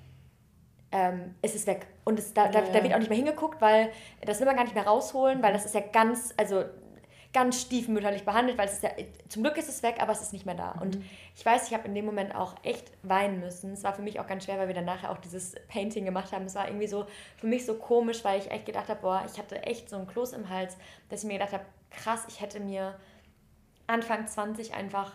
ähm, es ist weg. Und es, da, da, da wird auch nicht mehr hingeguckt, weil das will man gar nicht mehr rausholen, weil das ist ja ganz, also ganz stiefmütterlich behandelt, weil es ist ja, zum Glück ist es weg, aber es ist nicht mehr da. Mhm. Und ich weiß, ich habe in dem Moment auch echt weinen müssen. Es war für mich auch ganz schwer, weil wir dann nachher auch dieses Painting gemacht haben. Es war irgendwie so für mich so komisch, weil ich echt gedacht habe, boah, ich hatte echt so einen Kloß im Hals, dass ich mir gedacht habe, krass, ich hätte mir Anfang zwanzig einfach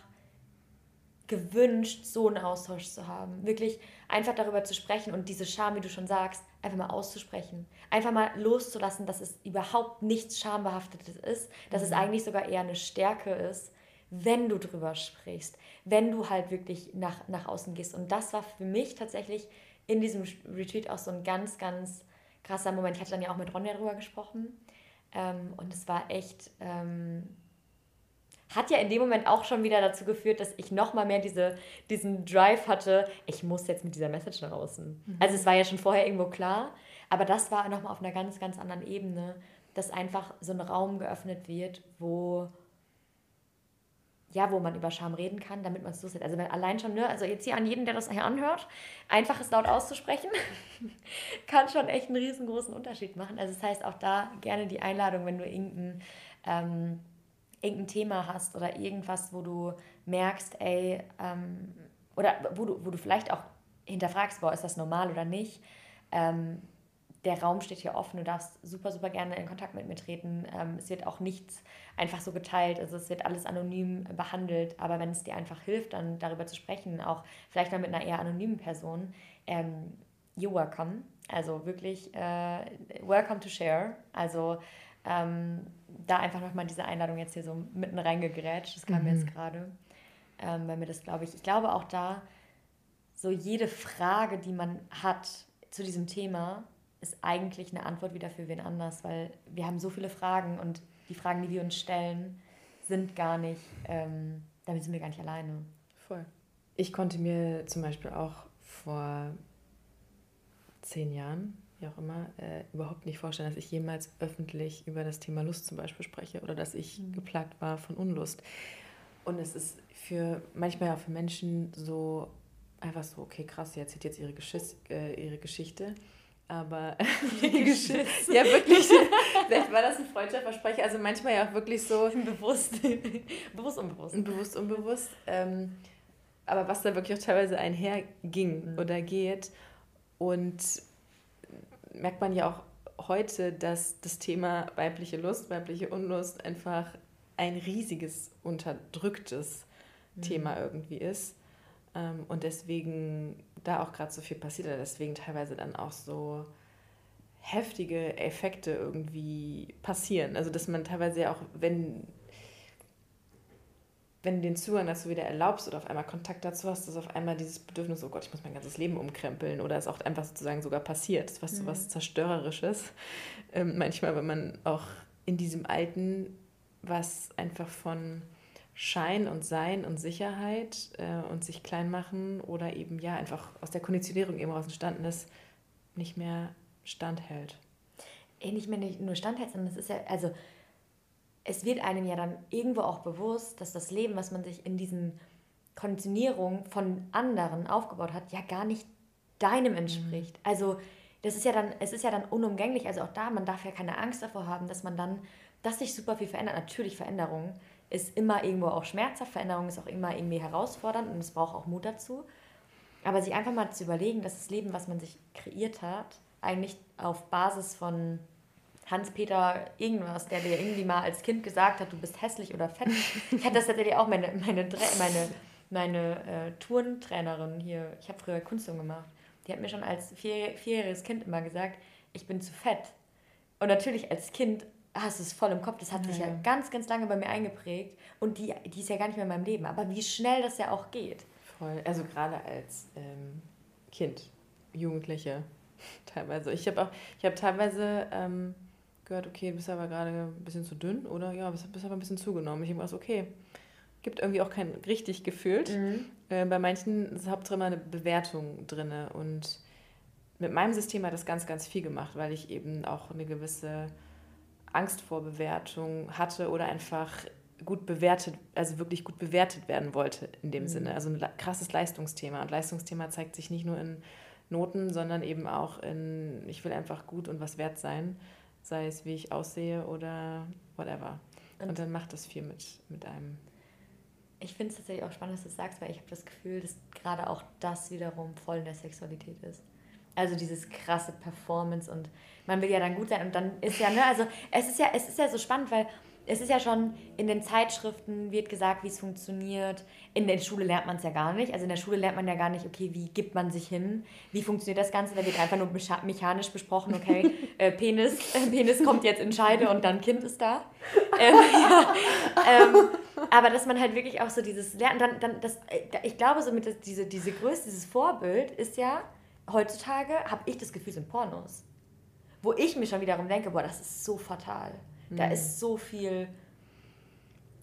gewünscht, so einen Austausch zu haben. Wirklich einfach darüber zu sprechen und diese Scham, wie du schon sagst, einfach mal auszusprechen. Einfach mal loszulassen, dass es überhaupt nichts Schambehaftetes ist, dass mhm. es eigentlich sogar eher eine Stärke ist, wenn du drüber sprichst, wenn du halt wirklich nach, nach außen gehst. Und das war für mich tatsächlich in diesem Retreat auch so ein ganz, ganz krasser Moment. Ich hatte dann ja auch mit Ronja drüber gesprochen ähm, und es war echt... Ähm, hat ja in dem Moment auch schon wieder dazu geführt, dass ich nochmal mehr diese, diesen Drive hatte, ich muss jetzt mit dieser Message nach außen. Mhm. Also es war ja schon vorher irgendwo klar, aber das war nochmal auf einer ganz, ganz anderen Ebene, dass einfach so ein Raum geöffnet wird, wo, ja, wo man über Scham reden kann, damit man es loslässt. Also wenn allein schon, ne, also jetzt hier an jeden, der das hier anhört, einfach es laut auszusprechen, kann schon echt einen riesengroßen Unterschied machen. Also das heißt auch da gerne die Einladung, wenn du irgendein, ähm, irgendein Thema hast oder irgendwas, wo du merkst, ey, ähm, oder wo du, wo du vielleicht auch hinterfragst, boah, ist das normal oder nicht, ähm, der Raum steht hier offen, du darfst super, super gerne in Kontakt mit mir treten. Ähm, es wird auch nichts einfach so geteilt, also es wird alles anonym behandelt, aber wenn es dir einfach hilft, dann darüber zu sprechen, auch vielleicht mal mit einer eher anonymen Person, ähm, you're welcome. Also wirklich, äh, welcome to share. Also ähm, da einfach nochmal diese Einladung jetzt hier so mitten reingegrätscht, das kam mhm. mir jetzt gerade, ähm, weil mir das, glaube ich, ich glaube auch da, so jede Frage, die man hat zu diesem Thema, ist eigentlich eine Antwort wieder für wen anders, weil wir haben so viele Fragen und die Fragen, die wir uns stellen, sind gar nicht, ähm, damit sind wir gar nicht alleine. Voll. Ich konnte mir zum Beispiel auch vor zehn Jahren, wie auch immer, äh, überhaupt nicht vorstellen, dass ich jemals öffentlich über das Thema Lust zum Beispiel spreche oder dass ich mhm. geplagt war von Unlust. Und es ist für manchmal auch für Menschen so einfach so, okay, krass, sie erzählt jetzt ihre, Geschiss, äh, ihre Geschichte. Aber Geschiss. Ja, wirklich. Vielleicht war das ein Freundschaftsversprecher. Also manchmal ja auch wirklich so bewusst, bewusst unbewusst. Bewusst unbewusst. Ähm, aber was da wirklich auch teilweise einherging mhm. oder geht. Und merkt man ja auch heute, dass das Thema weibliche Lust, weibliche Unlust einfach ein riesiges, unterdrücktes mhm. Thema irgendwie ist. Ähm, und deswegen da auch gerade so viel passiert, oder deswegen teilweise dann auch so heftige Effekte irgendwie passieren. Also dass man teilweise ja auch, wenn, wenn du den Zugang dazu wieder erlaubst oder auf einmal Kontakt dazu hast, dass auf einmal dieses Bedürfnis, oh Gott, ich muss mein ganzes Leben umkrempeln, oder es auch einfach sozusagen sogar passiert. Das ist was, mhm. so was Zerstörerisches. Ähm, manchmal, wenn man auch in diesem Alten, was einfach von Schein und Sein und Sicherheit äh, und sich klein machen oder eben ja einfach aus der Konditionierung eben raus entstanden ist, nicht mehr standhält. Ey, nicht mehr nicht nur standhält, sondern es ist ja, also es wird einem ja dann irgendwo auch bewusst, dass das Leben, was man sich in diesen Konditionierungen von anderen aufgebaut hat, ja gar nicht deinem entspricht. Mhm. Also das ist ja dann, es ist ja dann unumgänglich, also auch da, man darf ja keine Angst davor haben, dass man dann, dass sich super viel verändert. Natürlich Veränderung ist immer irgendwo auch schmerzhaft, Veränderung ist auch immer irgendwie herausfordernd und es braucht auch Mut dazu. Aber sich einfach mal zu überlegen, dass das Leben, was man sich kreiert hat, eigentlich auf Basis von Hans-Peter irgendwas, der dir irgendwie mal als Kind gesagt hat, du bist hässlich oder fett. Ich hatte das tatsächlich auch, meine, meine, meine, meine äh, Turntrainerin hier, ich habe früher Kunstturnen gemacht, die hat mir schon als vier, vierjähriges Kind immer gesagt, ich bin zu fett. Und natürlich als Kind hast du es voll im Kopf, das hat ja, sich ja, ja ganz, ganz lange bei mir eingeprägt und die, die ist ja gar nicht mehr in meinem Leben. Aber wie schnell das ja auch geht. Voll, also gerade als ähm, Kind, Jugendliche teilweise. Ich habe auch, ich habe teilweise ähm, gehört, okay, du bist aber gerade ein bisschen zu dünn oder ja, bist, bist aber ein bisschen zugenommen. Ich habe gedacht, okay, gibt irgendwie auch kein richtig gefühlt. Mhm. Äh, bei manchen ist Hauptsache eine Bewertung drin und mit meinem System hat das ganz, ganz viel gemacht, weil ich eben auch eine gewisse Angst vor Bewertung hatte oder einfach gut bewertet, also wirklich gut bewertet werden wollte in dem mhm. Sinne. Also ein krasses Leistungsthema. Und Leistungsthema zeigt sich nicht nur in Noten, sondern eben auch in, ich will einfach gut und was wert sein, sei es wie ich aussehe oder whatever. Und, und dann macht das viel mit, mit einem. Ich finde es tatsächlich auch spannend, dass du das sagst, weil ich habe das Gefühl, dass gerade auch das wiederum voll in der Sexualität ist. Also dieses krasse Performance und man will ja dann gut sein und dann ist ja, ne, also es ist ja, es ist ja so spannend, weil es ist ja schon, in den Zeitschriften wird gesagt, wie es funktioniert. In der Schule lernt man es ja gar nicht. Also in der Schule lernt man ja gar nicht, okay, wie gibt man sich hin? Wie funktioniert das Ganze? Da wird einfach nur mechanisch besprochen, okay, äh, Penis, äh, Penis kommt jetzt in Scheide und dann Kind ist da. Ähm, ja, ähm, aber dass man halt wirklich auch so dieses Lernen, dann, dann das, ich glaube, so mit das, diese, diese Größe, dieses Vorbild ist ja, heutzutage habe ich das Gefühl, sind Pornos. Wo ich mir schon wiederum denke, boah, das ist so fatal. Da ist so viel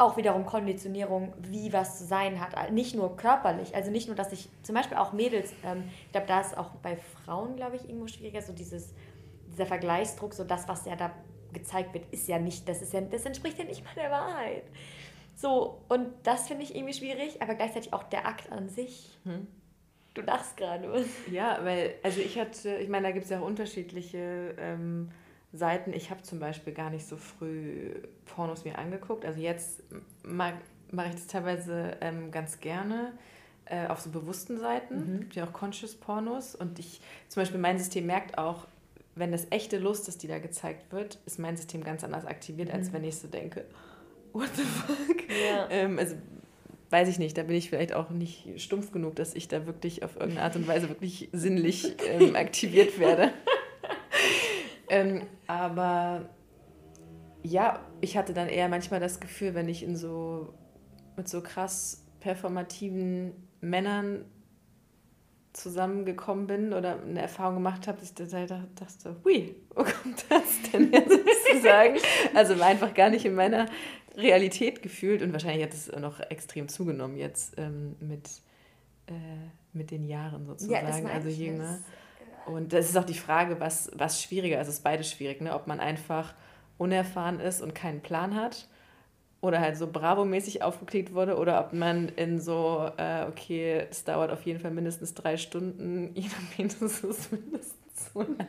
auch wiederum Konditionierung, wie was zu sein hat. Nicht nur körperlich, also nicht nur, dass ich zum Beispiel auch Mädels, ähm, ich glaube, da ist auch bei Frauen, glaube ich, irgendwo schwieriger, so dieses, dieser Vergleichsdruck, so das, was ja da gezeigt wird, ist ja nicht, das ist ja, das entspricht ja nicht mal der Wahrheit. So, und das finde ich irgendwie schwierig, aber gleichzeitig auch der Akt an sich. Hm. Du lachst gerade. Ja, weil, also ich hatte, ich meine, da gibt es ja auch unterschiedliche ähm, Seiten. Ich habe zum Beispiel gar nicht so früh Pornos mir angeguckt. Also jetzt mache mach ich das teilweise ähm, ganz gerne äh, auf so bewussten Seiten. Es mhm. gibt ja auch Conscious Pornos. Und ich, zum Beispiel mein System merkt auch, wenn das echte Lust ist, die da gezeigt wird, ist mein System ganz anders aktiviert, mhm. als wenn ich so denke, what the fuck? Ja. Ähm, also weiß ich nicht, da bin ich vielleicht auch nicht stumpf genug, dass ich da wirklich auf irgendeine Art und Weise wirklich sinnlich ähm, aktiviert werde. ähm, aber ja, ich hatte dann eher manchmal das Gefühl, wenn ich in so mit so krass performativen Männern zusammengekommen bin oder eine Erfahrung gemacht habe, dass ich da dachte, hui, wo kommt das denn her sozusagen? Also war einfach gar nicht in meiner Realität gefühlt und wahrscheinlich hat es noch extrem zugenommen jetzt ähm, mit, äh, mit den Jahren sozusagen, ja, also jünger. Und das ist auch die Frage, was, was schwieriger ist. Es ist beides schwierig, ne? Ob man einfach unerfahren ist und keinen Plan hat oder halt so Bravo-mäßig aufgeklickt wurde oder ob man in so, äh, okay, es dauert auf jeden Fall mindestens drei Stunden, jeder Penis ist mindestens so lang.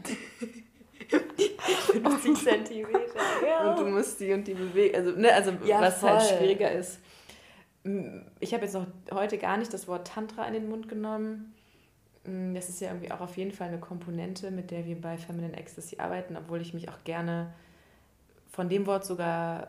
fünfzig Zentimeter, ja. Und du musst die und die bewegen, also, ne, also ja, was voll. Halt schwieriger ist. Ich habe jetzt noch heute gar nicht das Wort Tantra in den Mund genommen. Das ist ja irgendwie auch auf jeden Fall eine Komponente, mit der wir bei Feminine Ecstasy arbeiten, obwohl ich mich auch gerne von dem Wort sogar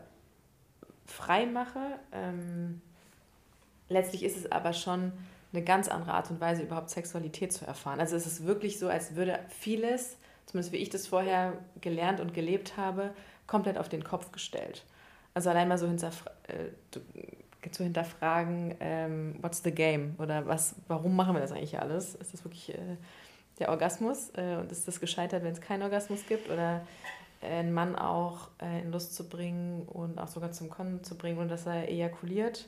frei mache. Ähm, letztlich ist es aber schon eine ganz andere Art und Weise, überhaupt Sexualität zu erfahren. Also es ist wirklich so, als würde vieles, zumindest wie ich das vorher gelernt und gelebt habe, komplett auf den Kopf gestellt. Also allein mal so hinterfra- äh, zu hinterfragen, ähm, what's the game? Oder was, warum machen wir das eigentlich alles? Ist das wirklich äh, der Orgasmus? Äh, und ist das gescheitert, wenn es keinen Orgasmus gibt? Oder äh, einen Mann auch äh, in Lust zu bringen und auch sogar zum Kommen zu bringen und dass er ejakuliert?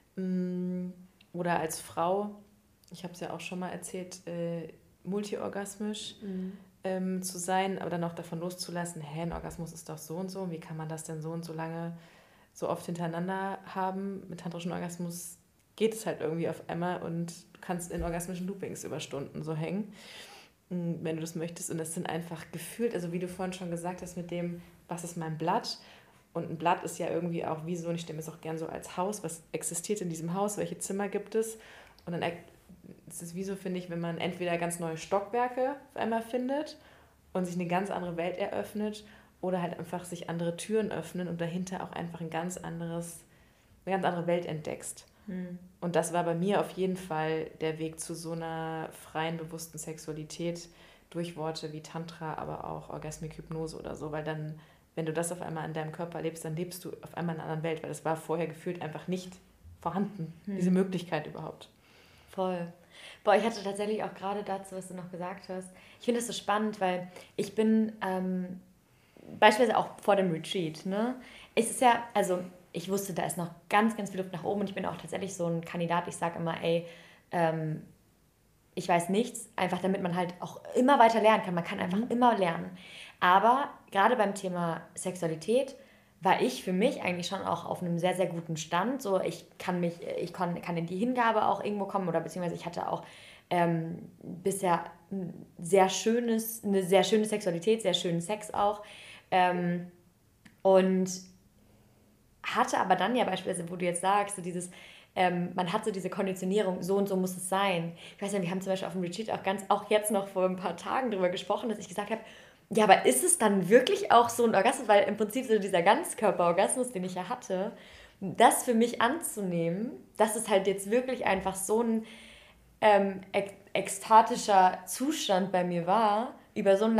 Mm, oder als Frau, ich habe es ja auch schon mal erzählt, äh, multiorgasmisch mhm. ähm, zu sein, aber dann auch davon loszulassen, hä, ein Orgasmus ist doch so und so, wie kann man das denn so und so lange so oft hintereinander haben? Mit tantrischen Orgasmus geht es halt irgendwie auf einmal und du kannst in orgasmischen Loopings über Stunden so hängen, wenn du das möchtest. Und das sind einfach gefühlt, also wie du vorhin schon gesagt hast, mit dem, was ist mein Blatt? Und ein Blatt ist ja irgendwie auch wie so, und ich stelle mir es auch gern so als Haus, was existiert in diesem Haus, welche Zimmer gibt es? Und dann ist es wie so, finde ich, wenn man entweder ganz neue Stockwerke auf einmal findet und sich eine ganz andere Welt eröffnet oder halt einfach sich andere Türen öffnen und dahinter auch einfach ein ganz anderes, eine ganz andere Welt entdeckst. Mhm. Und das war bei mir auf jeden Fall der Weg zu so einer freien, bewussten Sexualität durch Worte wie Tantra, aber auch Orgasmic Hypnose oder so, weil dann, wenn du das auf einmal in deinem Körper lebst, dann lebst du auf einmal in einer anderen Welt, weil das war vorher gefühlt einfach nicht vorhanden, mhm. diese Möglichkeit überhaupt. Voll. Boah, ich hatte tatsächlich auch gerade dazu, was du noch gesagt hast, ich finde das so spannend, weil ich bin ähm, beispielsweise auch vor dem Retreat, ne? Es ist ja, also ich wusste, da ist noch ganz, ganz viel Luft nach oben und ich bin auch tatsächlich so ein Kandidat, ich sage immer, ey, ähm, ich weiß nichts, einfach damit man halt auch immer weiter lernen kann. Man kann einfach mhm. immer lernen. Aber gerade beim Thema Sexualität war ich für mich eigentlich schon auch auf einem sehr, sehr guten Stand. So, ich kann mich, ich kann, kann in die Hingabe auch irgendwo kommen oder beziehungsweise ich hatte auch ähm, bisher ein sehr schönes, eine sehr schöne Sexualität, sehr schönen Sex auch. Ähm, und hatte aber dann ja beispielsweise, wo du jetzt sagst, so dieses, ähm, man hat so diese Konditionierung, so und so muss es sein. Ich weiß nicht, wir haben zum Beispiel auf dem Retreat auch ganz, auch jetzt noch vor ein paar Tagen drüber gesprochen, dass ich gesagt habe, ja, aber ist es dann wirklich auch so ein Orgasmus? Weil im Prinzip so dieser Ganzkörper-Orgasmus, den ich ja hatte, das für mich anzunehmen, dass es halt jetzt wirklich einfach so ein ähm, ek- ekstatischer Zustand bei mir war, über so einen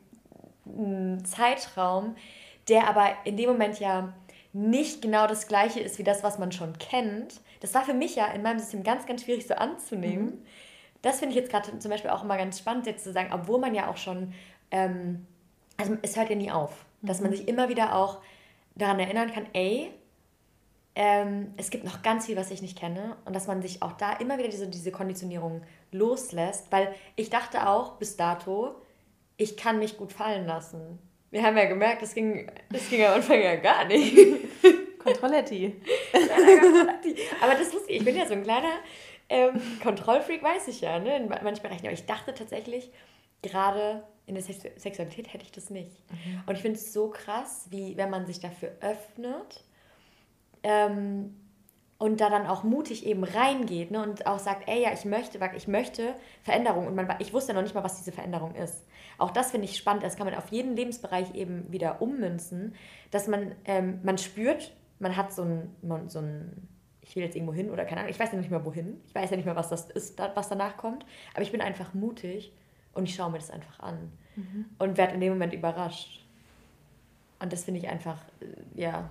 langen Zeitraum, der aber in dem Moment ja nicht genau das Gleiche ist wie das, was man schon kennt. Das war für mich ja in meinem System ganz, ganz schwierig so anzunehmen. Mhm. Das finde ich jetzt gerade zum Beispiel auch immer ganz spannend, jetzt zu sagen, obwohl man ja auch schon, ähm, also es hört ja nie auf, mhm. dass man sich immer wieder auch daran erinnern kann, ey, ähm, es gibt noch ganz viel, was ich nicht kenne und dass man sich auch da immer wieder diese, diese Konditionierung loslässt, weil ich dachte auch bis dato, ich kann mich gut fallen lassen. Wir haben ja gemerkt, das ging, das ging am Anfang ja gar nicht. Kontrolletti. Aber das ist lustig, ich bin ja so ein kleiner ähm, Kontrollfreak, weiß ich ja, ne, in manchen Bereichen. Aber ich dachte tatsächlich, gerade in der Sex- Sexualität hätte ich das nicht. Mhm. Und ich finde es so krass, wie wenn man sich dafür öffnet ähm, und da dann auch mutig eben reingeht, ne, und auch sagt, ey, ja, ich möchte, ich möchte Veränderung. Und man, ich wusste noch nicht mal, was diese Veränderung ist. Auch das finde ich spannend, das kann man auf jeden Lebensbereich eben wieder ummünzen, dass man, ähm, man spürt, man hat so ein, so ein, ich will jetzt irgendwo hin oder keine Ahnung, ich weiß ja nicht mehr wohin, ich weiß ja nicht mehr, was das ist, was danach kommt, aber ich bin einfach mutig und ich schaue mir das einfach an mhm. und werde in dem Moment überrascht. Und das finde ich einfach, ja,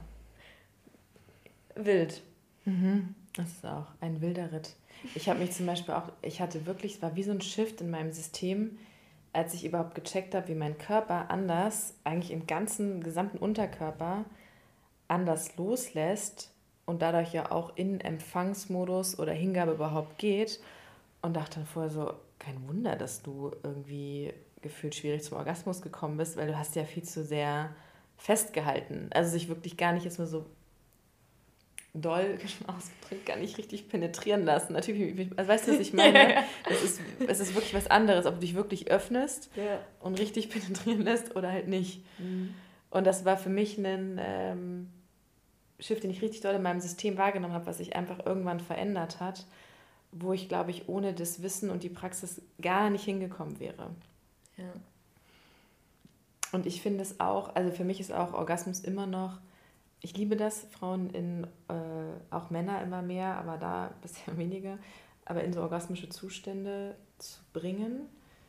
wild. Mhm. Das ist auch ein wilder Ritt. Ich habe mich zum Beispiel auch, ich hatte wirklich, es war wie so ein Shift in meinem System, als ich überhaupt gecheckt habe, wie mein Körper anders, eigentlich im ganzen, gesamten Unterkörper, anders loslässt und dadurch ja auch in Empfangsmodus oder Hingabe überhaupt geht und dachte dann vorher so, kein Wunder, dass du irgendwie gefühlt schwierig zum Orgasmus gekommen bist, weil du hast ja viel zu sehr festgehalten. Also sich wirklich gar nicht jetzt mal so doll ausgedrückt, gar nicht richtig penetrieren lassen. Natürlich, also weißt du, was ich meine? Es ist, es ist wirklich was anderes, ob du dich wirklich öffnest ja. und richtig penetrieren lässt oder halt nicht. Mhm. Und das war für mich ein ähm, Shift, den ich richtig doll in meinem System wahrgenommen habe, was sich einfach irgendwann verändert hat, wo ich, glaube ich, ohne das Wissen und die Praxis gar nicht hingekommen wäre. Ja. Und ich finde es auch, also für mich ist auch Orgasmus immer noch, ich liebe das, Frauen in, äh, auch Männer immer mehr, aber da bisher weniger, aber in so orgasmische Zustände zu bringen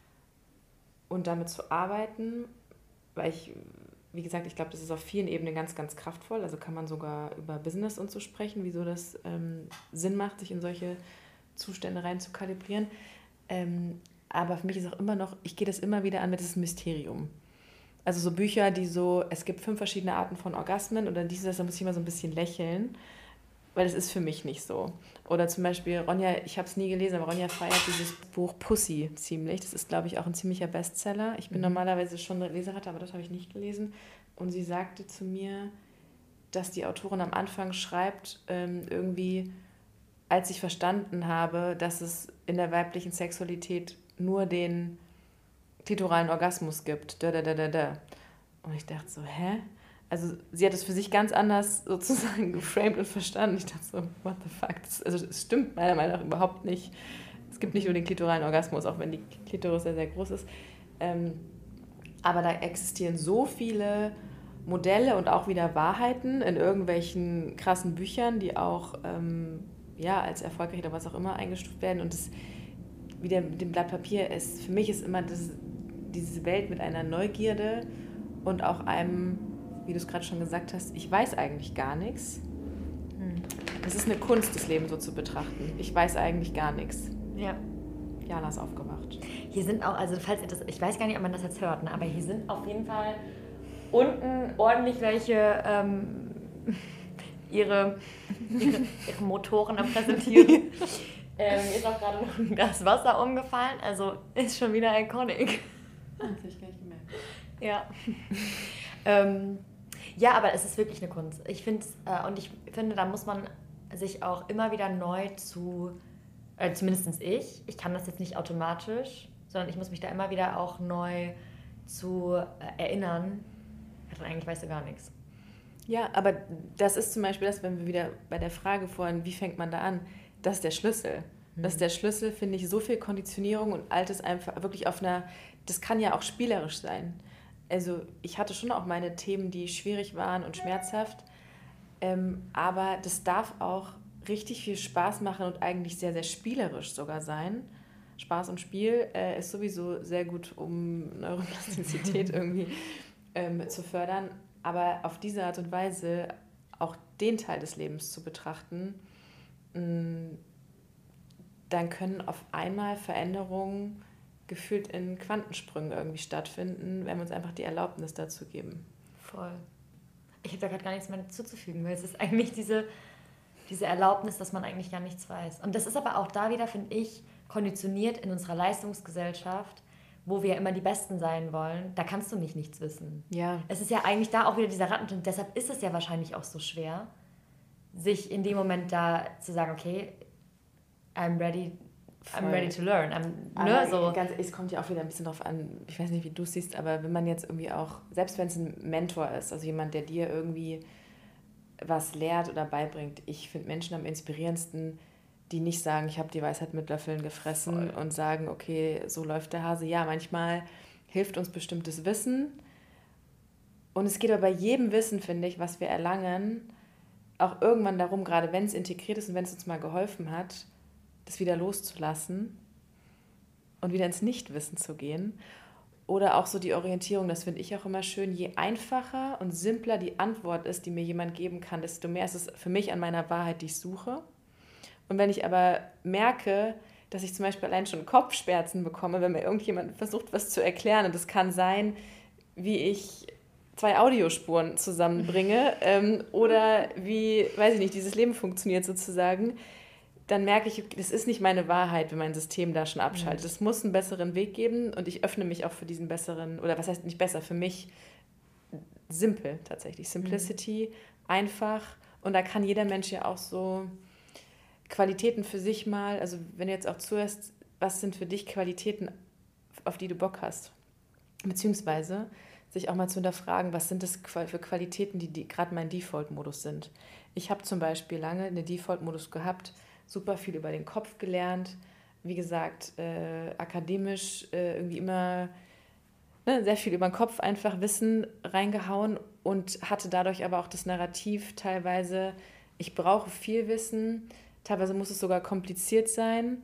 und damit zu arbeiten, weil ich, wie gesagt, ich glaube, das ist auf vielen Ebenen ganz, ganz kraftvoll, also kann man sogar über Business und so sprechen, wieso das ähm, Sinn macht, sich in solche Zustände rein zu kalibrieren, ähm, aber für mich ist auch immer noch, ich gehe das immer wieder an mit diesem Mysterium. Also so Bücher, die so, es gibt fünf verschiedene Arten von Orgasmen oder dieses, da muss ich immer so ein bisschen lächeln, weil das ist für mich nicht so. Oder zum Beispiel Ronja, ich habe es nie gelesen, aber Ronja feiert dieses Buch Pussy ziemlich. Das ist, glaube ich, auch ein ziemlicher Bestseller. Ich bin mhm. normalerweise schon eine Leseratte, aber das habe ich nicht gelesen. Und sie sagte zu mir, dass die Autorin am Anfang schreibt, ähm, irgendwie, als ich verstanden habe, dass es in der weiblichen Sexualität nur den klitoralen Orgasmus gibt. Da, da, da, da, da. Und ich dachte so, hä? Also sie hat es für sich ganz anders sozusagen geframed und verstanden. Ich dachte so, what the fuck? Das, also es stimmt meiner Meinung nach überhaupt nicht. Es gibt nicht nur den klitoralen Orgasmus, auch wenn die Klitoris sehr, sehr groß ist. Ähm, aber da existieren so viele Modelle und auch wieder Wahrheiten in irgendwelchen krassen Büchern, die auch ähm, ja, als erfolgreich oder was auch immer eingestuft werden. Und das wieder mit dem Blatt Papier ist, für mich ist immer das, diese Welt mit einer Neugierde und auch einem, wie du es gerade schon gesagt hast, ich weiß eigentlich gar nichts. Es ist eine Kunst, das Leben so zu betrachten. Ich weiß eigentlich gar nichts. Ja. Jana ist aufgewacht. Hier sind auch, also falls ihr das, ich weiß gar nicht, ob man das jetzt hört, ne, aber hier sind auf jeden Fall unten ordentlich welche ähm, ihre, ihre, ihre Motoren am Präsentieren. Ähm, mir ist auch gerade noch ein Glas Wasser umgefallen, also ist schon wieder iconic. Das habe ich gar nicht gemerkt. Ja. ähm, ja, aber es ist wirklich eine Kunst. Ich finde, äh, und ich finde, da muss man sich auch immer wieder neu zu, äh, zumindest ich, ich kann das jetzt nicht automatisch, sondern ich muss mich da immer wieder auch neu zu äh, erinnern, eigentlich weißt du gar nichts. Ja, aber das ist zum Beispiel das, wenn wir wieder bei der Frage vorhin, wie fängt man da an? Das ist der Schlüssel. Das ist der Schlüssel, finde ich, so viel Konditionierung und Altes einfach wirklich auf einer, das kann ja auch spielerisch sein. Also ich hatte schon auch meine Themen, die schwierig waren und schmerzhaft, ähm, aber das darf auch richtig viel Spaß machen und eigentlich sehr, sehr spielerisch sogar sein. Spaß und Spiel äh, ist sowieso sehr gut, um Neuroplastizität irgendwie ähm, zu fördern, aber auf diese Art und Weise auch den Teil des Lebens zu betrachten, mh, dann können auf einmal Veränderungen gefühlt in Quantensprüngen irgendwie stattfinden, wenn wir uns einfach die Erlaubnis dazu geben. Voll. Ich habe da gerade gar nichts mehr zuzufügen, weil es ist eigentlich diese, diese Erlaubnis, dass man eigentlich gar nichts weiß. Und das ist aber auch da wieder, finde ich, konditioniert in unserer Leistungsgesellschaft, wo wir immer die Besten sein wollen. Da kannst du nicht nichts wissen. Ja. Es ist ja eigentlich da auch wieder dieser Rattenschwanz. Deshalb ist es ja wahrscheinlich auch so schwer, sich in dem Moment da zu sagen, okay, I'm ready, I'm ready to learn. I'm, ne, so. Ganz, es kommt ja auch wieder ein bisschen drauf an, ich weiß nicht, wie du es siehst, aber wenn man jetzt irgendwie auch, selbst wenn es ein Mentor ist, also jemand, der dir irgendwie was lehrt oder beibringt, ich finde Menschen am inspirierendsten, die nicht sagen, ich habe die Weisheit mit Löffeln gefressen. Voll. Und sagen, okay, so läuft der Hase. Ja, manchmal hilft uns bestimmtes Wissen. Und es geht aber bei jedem Wissen, finde ich, was wir erlangen, auch irgendwann darum, gerade wenn es integriert ist und wenn es uns mal geholfen hat, das wieder loszulassen und wieder ins Nichtwissen zu gehen. Oder auch so die Orientierung, das finde ich auch immer schön, je einfacher und simpler die Antwort ist, die mir jemand geben kann, desto mehr ist es für mich an meiner Wahrheit, die ich suche. Und wenn ich aber merke, dass ich zum Beispiel allein schon Kopfschmerzen bekomme, wenn mir irgendjemand versucht, was zu erklären, und das kann sein, wie ich zwei Audiospuren zusammenbringe ähm, oder wie, weiß ich nicht, dieses Leben funktioniert sozusagen, dann merke ich, das ist nicht meine Wahrheit, wenn mein System da schon abschaltet. Es muss einen besseren Weg geben und ich öffne mich auch für diesen besseren, oder was heißt nicht besser, für mich simpel tatsächlich. Simplicity, mhm. einfach, und da kann jeder Mensch ja auch so Qualitäten für sich mal, also wenn du jetzt auch zuhörst, was sind für dich Qualitäten, auf die du Bock hast? Beziehungsweise sich auch mal zu hinterfragen, was sind das für Qualitäten, die, die gerade mein Default-Modus sind. Ich habe zum Beispiel lange einen Default-Modus gehabt, super viel über den Kopf gelernt, wie gesagt, äh, akademisch äh, irgendwie immer ne, sehr viel über den Kopf einfach Wissen reingehauen und hatte dadurch aber auch das Narrativ teilweise, ich brauche viel Wissen, teilweise muss es sogar kompliziert sein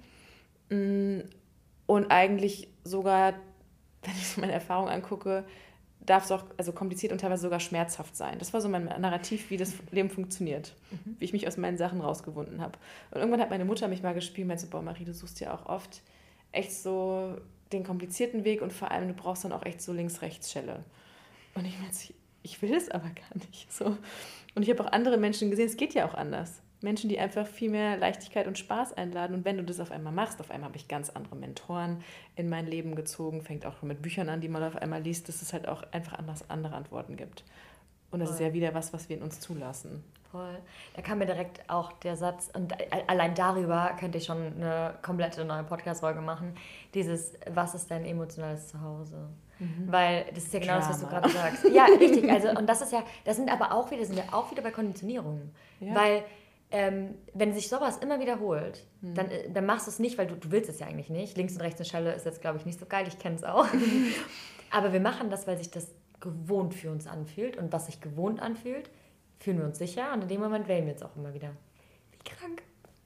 und eigentlich sogar, wenn ich so meine Erfahrung angucke, darf es auch also kompliziert und teilweise sogar schmerzhaft sein. Das war so mein Narrativ, wie das Leben funktioniert, mhm. wie ich mich aus meinen Sachen rausgewunden habe. Und irgendwann hat meine Mutter mich mal gespielt und meinte so, boah Marie, du suchst ja auch oft echt so den komplizierten Weg und vor allem, du brauchst dann auch echt so Links-Rechts-Schelle. Und ich meinte, ich will es aber gar nicht. So. Und ich habe auch andere Menschen gesehen, es geht ja auch anders. Menschen, die einfach viel mehr Leichtigkeit und Spaß einladen. Und wenn du das auf einmal machst, auf einmal habe ich ganz andere Mentoren in mein Leben gezogen, fängt auch mit Büchern an, die man auf einmal liest, dass es halt auch einfach anders andere Antworten gibt. Und das Voll. Ist ja wieder was, was wir in uns zulassen. Voll. Da kam mir direkt auch der Satz, und allein darüber könnte ich schon eine komplette neue Podcast-Folge machen, dieses, was ist dein emotionales Zuhause? Mhm. Weil das ist ja genau Drama. Das, was du gerade sagst. Ja, richtig. Also, und das ist ja, das sind aber auch wieder, sind wir auch wieder bei Konditionierungen. Ja. Weil Ähm, wenn sich sowas immer wiederholt, hm. dann, dann machst du es nicht, weil du, du willst es ja eigentlich nicht. Links und rechts eine Schelle ist jetzt, glaube ich, nicht so geil, ich kenne es auch. Aber wir machen das, weil sich das gewohnt für uns anfühlt. Und was sich gewohnt anfühlt, fühlen wir uns sicher. Und in dem Moment wählen wir jetzt auch immer wieder. Wie krank.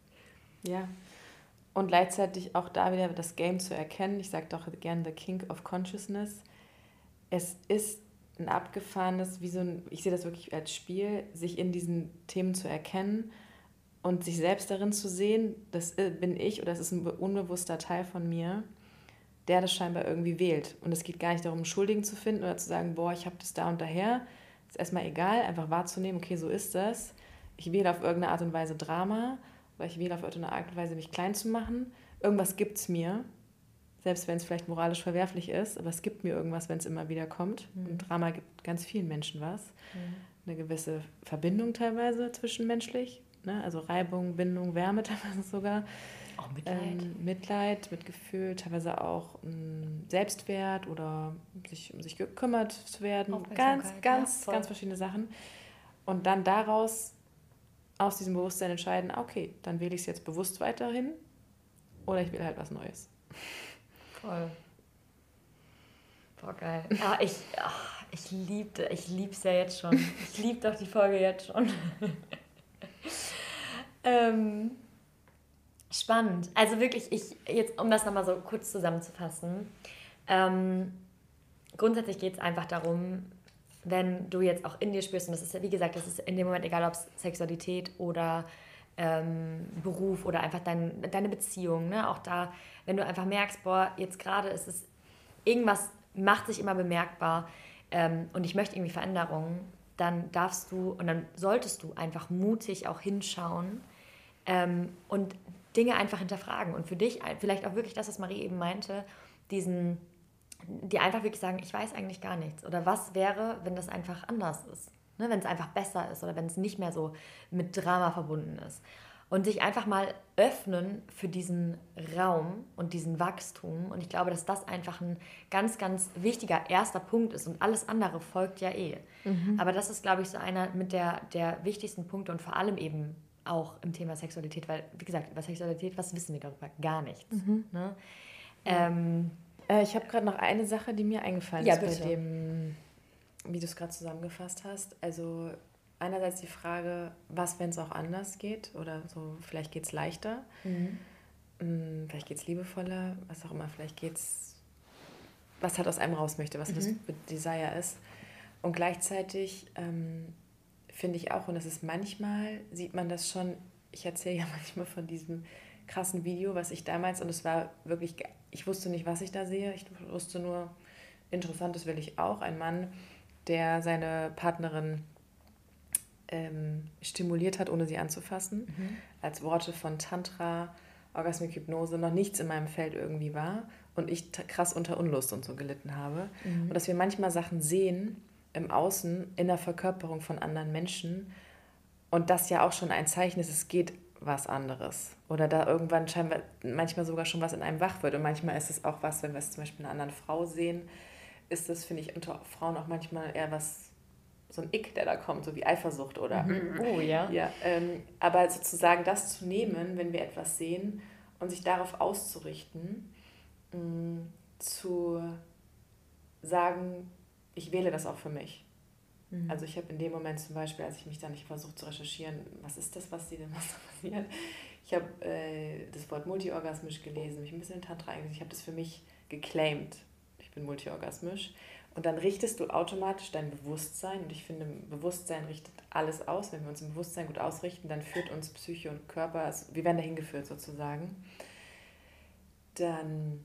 Ja. Und gleichzeitig auch da wieder das Game zu erkennen. Ich sage doch gerne the King of Consciousness. Es ist ein abgefahrenes, wie so ein, ich sehe das wirklich als Spiel, sich in diesen Themen zu erkennen und sich selbst darin zu sehen, das bin ich oder das ist ein unbewusster Teil von mir, der das scheinbar irgendwie wählt. Und es geht gar nicht darum, einen Schuldigen zu finden oder zu sagen, boah, ich habe das da und daher. Ist erstmal egal, einfach wahrzunehmen, okay, so ist das. Ich wähle auf irgendeine Art und Weise Drama oder ich wähle auf irgendeine Art und Weise, mich klein zu machen. Irgendwas gibt es mir, selbst wenn es vielleicht moralisch verwerflich ist, aber es gibt mir irgendwas, wenn es immer wieder kommt. Mhm. Und Drama gibt ganz vielen Menschen was. Mhm. Eine gewisse Verbindung teilweise zwischenmenschlich. Ne? Also Reibung, Bindung, Wärme teilweise sogar. Auch Mitleid. Ähm, Mitleid, Mitgefühl, teilweise auch ähm, Selbstwert oder sich, um sich gekümmert zu werden. Ganz, ganz, ja, ganz verschiedene Sachen. Und dann daraus, aus diesem Bewusstsein entscheiden, okay, dann wähle ich es jetzt bewusst weiterhin oder ich will halt was Neues. Voll. Boah, geil. Ah, ich ach, ich liebte, ich lieb's ja jetzt schon. Ich lieb doch die Folge jetzt schon. ähm, spannend. Also wirklich, ich jetzt, um das nochmal so kurz zusammenzufassen, ähm, grundsätzlich geht es einfach darum, wenn du jetzt auch in dir spürst, und das ist ja, wie gesagt, das ist in dem Moment egal, ob es Sexualität oder ähm, Beruf oder einfach dein, deine Beziehung, ne? Auch da, wenn du einfach merkst, boah, jetzt gerade ist es, irgendwas macht sich immer bemerkbar ähm, und ich möchte irgendwie Veränderungen, dann darfst du und dann solltest du einfach mutig auch hinschauen, Ähm, und Dinge einfach hinterfragen. Und für dich vielleicht auch wirklich das, was Marie eben meinte, diesen, die einfach wirklich sagen, ich weiß eigentlich gar nichts. Oder was wäre, wenn das einfach anders ist? Ne? Wenn es einfach besser ist oder wenn es nicht mehr so mit Drama verbunden ist. Und sich einfach mal öffnen für diesen Raum und diesen Wachstum. Und ich glaube, dass das einfach ein ganz, ganz wichtiger erster Punkt ist. Und alles andere folgt ja eh. Mhm. Aber das ist, glaube ich, so einer mit der, der wichtigsten Punkte und vor allem eben auch im Thema Sexualität. Weil, wie gesagt, über Sexualität, was wissen wir darüber? Gar nichts. Mhm. Ne? Ja. Ähm, äh, ich habe gerade noch eine Sache, die mir eingefallen ja, ist bitte. bei dem, wie du es gerade zusammengefasst hast. Also einerseits die Frage, was, wenn es auch anders geht oder so, vielleicht geht es leichter, mhm. vielleicht geht es liebevoller, was auch immer, vielleicht geht es, was halt aus einem raus möchte, was mhm. das Desire ist. Und gleichzeitig ähm, finde ich auch, und das ist manchmal, sieht man das schon, ich erzähle ja manchmal von diesem krassen Video, was ich damals, und es war wirklich, ich wusste nicht, was ich da sehe, ich wusste nur, interessant, das will ich auch, ein Mann, der seine Partnerin ähm, stimuliert hat, ohne sie anzufassen, mhm. als Worte von Tantra, Orgasmik, Hypnose noch nichts in meinem Feld irgendwie war und ich t- krass unter Unlust und so gelitten habe. Mhm. Und dass wir manchmal Sachen sehen im Außen, in der Verkörperung von anderen Menschen und das ja auch schon ein Zeichen ist, es geht was anderes. Oder da irgendwann scheinbar manchmal sogar schon was in einem wach wird. Und manchmal ist es auch was, wenn wir es zum Beispiel in einer anderen Frau sehen, ist das, finde ich, unter Frauen auch manchmal eher was, so ein Ick, der da kommt, so wie Eifersucht oder... Mhm. Oh, ja. ja ähm, aber sozusagen das zu nehmen, wenn wir etwas sehen und sich darauf auszurichten, mh, zu sagen, ich wähle das auch für mich. Mhm. Also ich habe in dem Moment zum Beispiel, als ich mich dann nicht versucht zu recherchieren, was ist das, was sie denn, was da passiert, ich habe äh, das Wort multiorgasmisch gelesen, mich ein bisschen in Tantra eingelesen, ich habe das für mich geclaimed, ich bin multiorgasmisch. Und dann richtest du automatisch dein Bewusstsein, und ich finde, Bewusstsein richtet alles aus. Wenn wir uns im Bewusstsein gut ausrichten, dann führt uns Psyche und Körper, also wir werden dahin geführt sozusagen, dann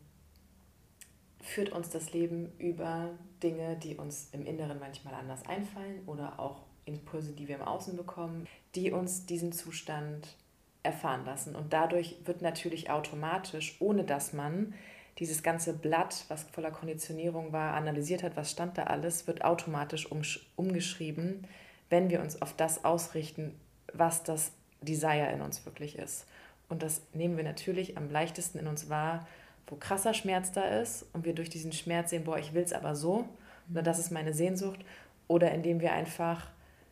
führt uns das Leben über Dinge, die uns im Inneren manchmal anders einfallen oder auch Impulse, die wir im Außen bekommen, die uns diesen Zustand erfahren lassen. Und dadurch wird natürlich automatisch, ohne dass man dieses ganze Blatt, was voller Konditionierung war, analysiert hat, was stand da alles, wird automatisch umsch- umgeschrieben, wenn wir uns auf das ausrichten, was das Desire in uns wirklich ist. Und das nehmen wir natürlich am leichtesten in uns wahr, wo krasser Schmerz da ist und wir durch diesen Schmerz sehen, boah, ich will es aber so, oder das ist meine Sehnsucht, oder indem wir einfach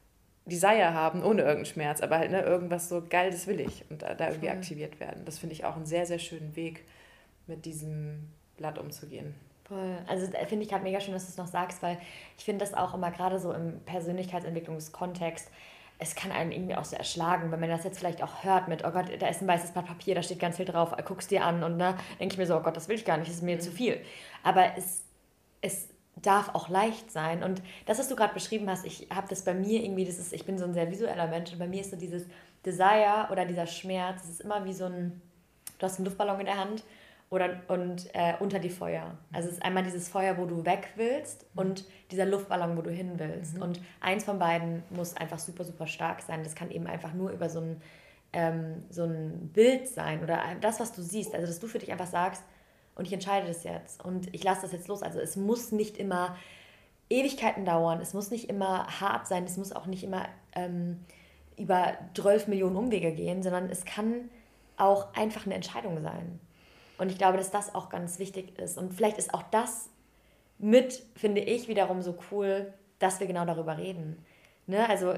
Desire haben, ohne irgendeinen Schmerz, aber halt ne, irgendwas so, geil, das will ich, und da, da irgendwie Voll. aktiviert werden. Das finde ich auch einen sehr, sehr schönen Weg, mit diesem Blatt umzugehen. Voll. Also finde ich gerade mega schön, dass du es noch sagst, weil ich finde das auch immer gerade so im Persönlichkeitsentwicklungskontext, es kann einem irgendwie auch so erschlagen, wenn man das jetzt vielleicht auch hört mit, oh Gott, da ist ein weißes Blatt Papier, da steht ganz viel drauf, guck's dir an und ne, denke ich mir so, oh Gott, das will ich gar nicht, das ist mir mhm. zu viel. Aber es, es darf auch leicht sein, und das, was du gerade beschrieben hast, ich habe das bei mir irgendwie, das ist, ich bin so ein sehr visueller Mensch, und bei mir ist so dieses Desire oder dieser Schmerz, es ist immer wie so ein, du hast einen Luftballon in der Hand, Oder, und äh, unter die Feuer. Also es ist einmal dieses Feuer, wo du weg willst, und dieser Luftballon, wo du hin willst. Mhm. Und eins von beiden muss einfach super, super stark sein. Das kann eben einfach nur über so ein, ähm, so ein Bild sein oder das, was du siehst. Also dass du für dich einfach sagst, und ich entscheide das jetzt und ich lasse das jetzt los. Also es muss nicht immer Ewigkeiten dauern, es muss nicht immer hart sein, es muss auch nicht immer ähm, über zwölf Millionen Umwege gehen, sondern es kann auch einfach eine Entscheidung sein. Und ich glaube, dass das auch ganz wichtig ist. Und vielleicht ist auch das mit, finde ich, wiederum so cool, dass wir genau darüber reden. Ne? Also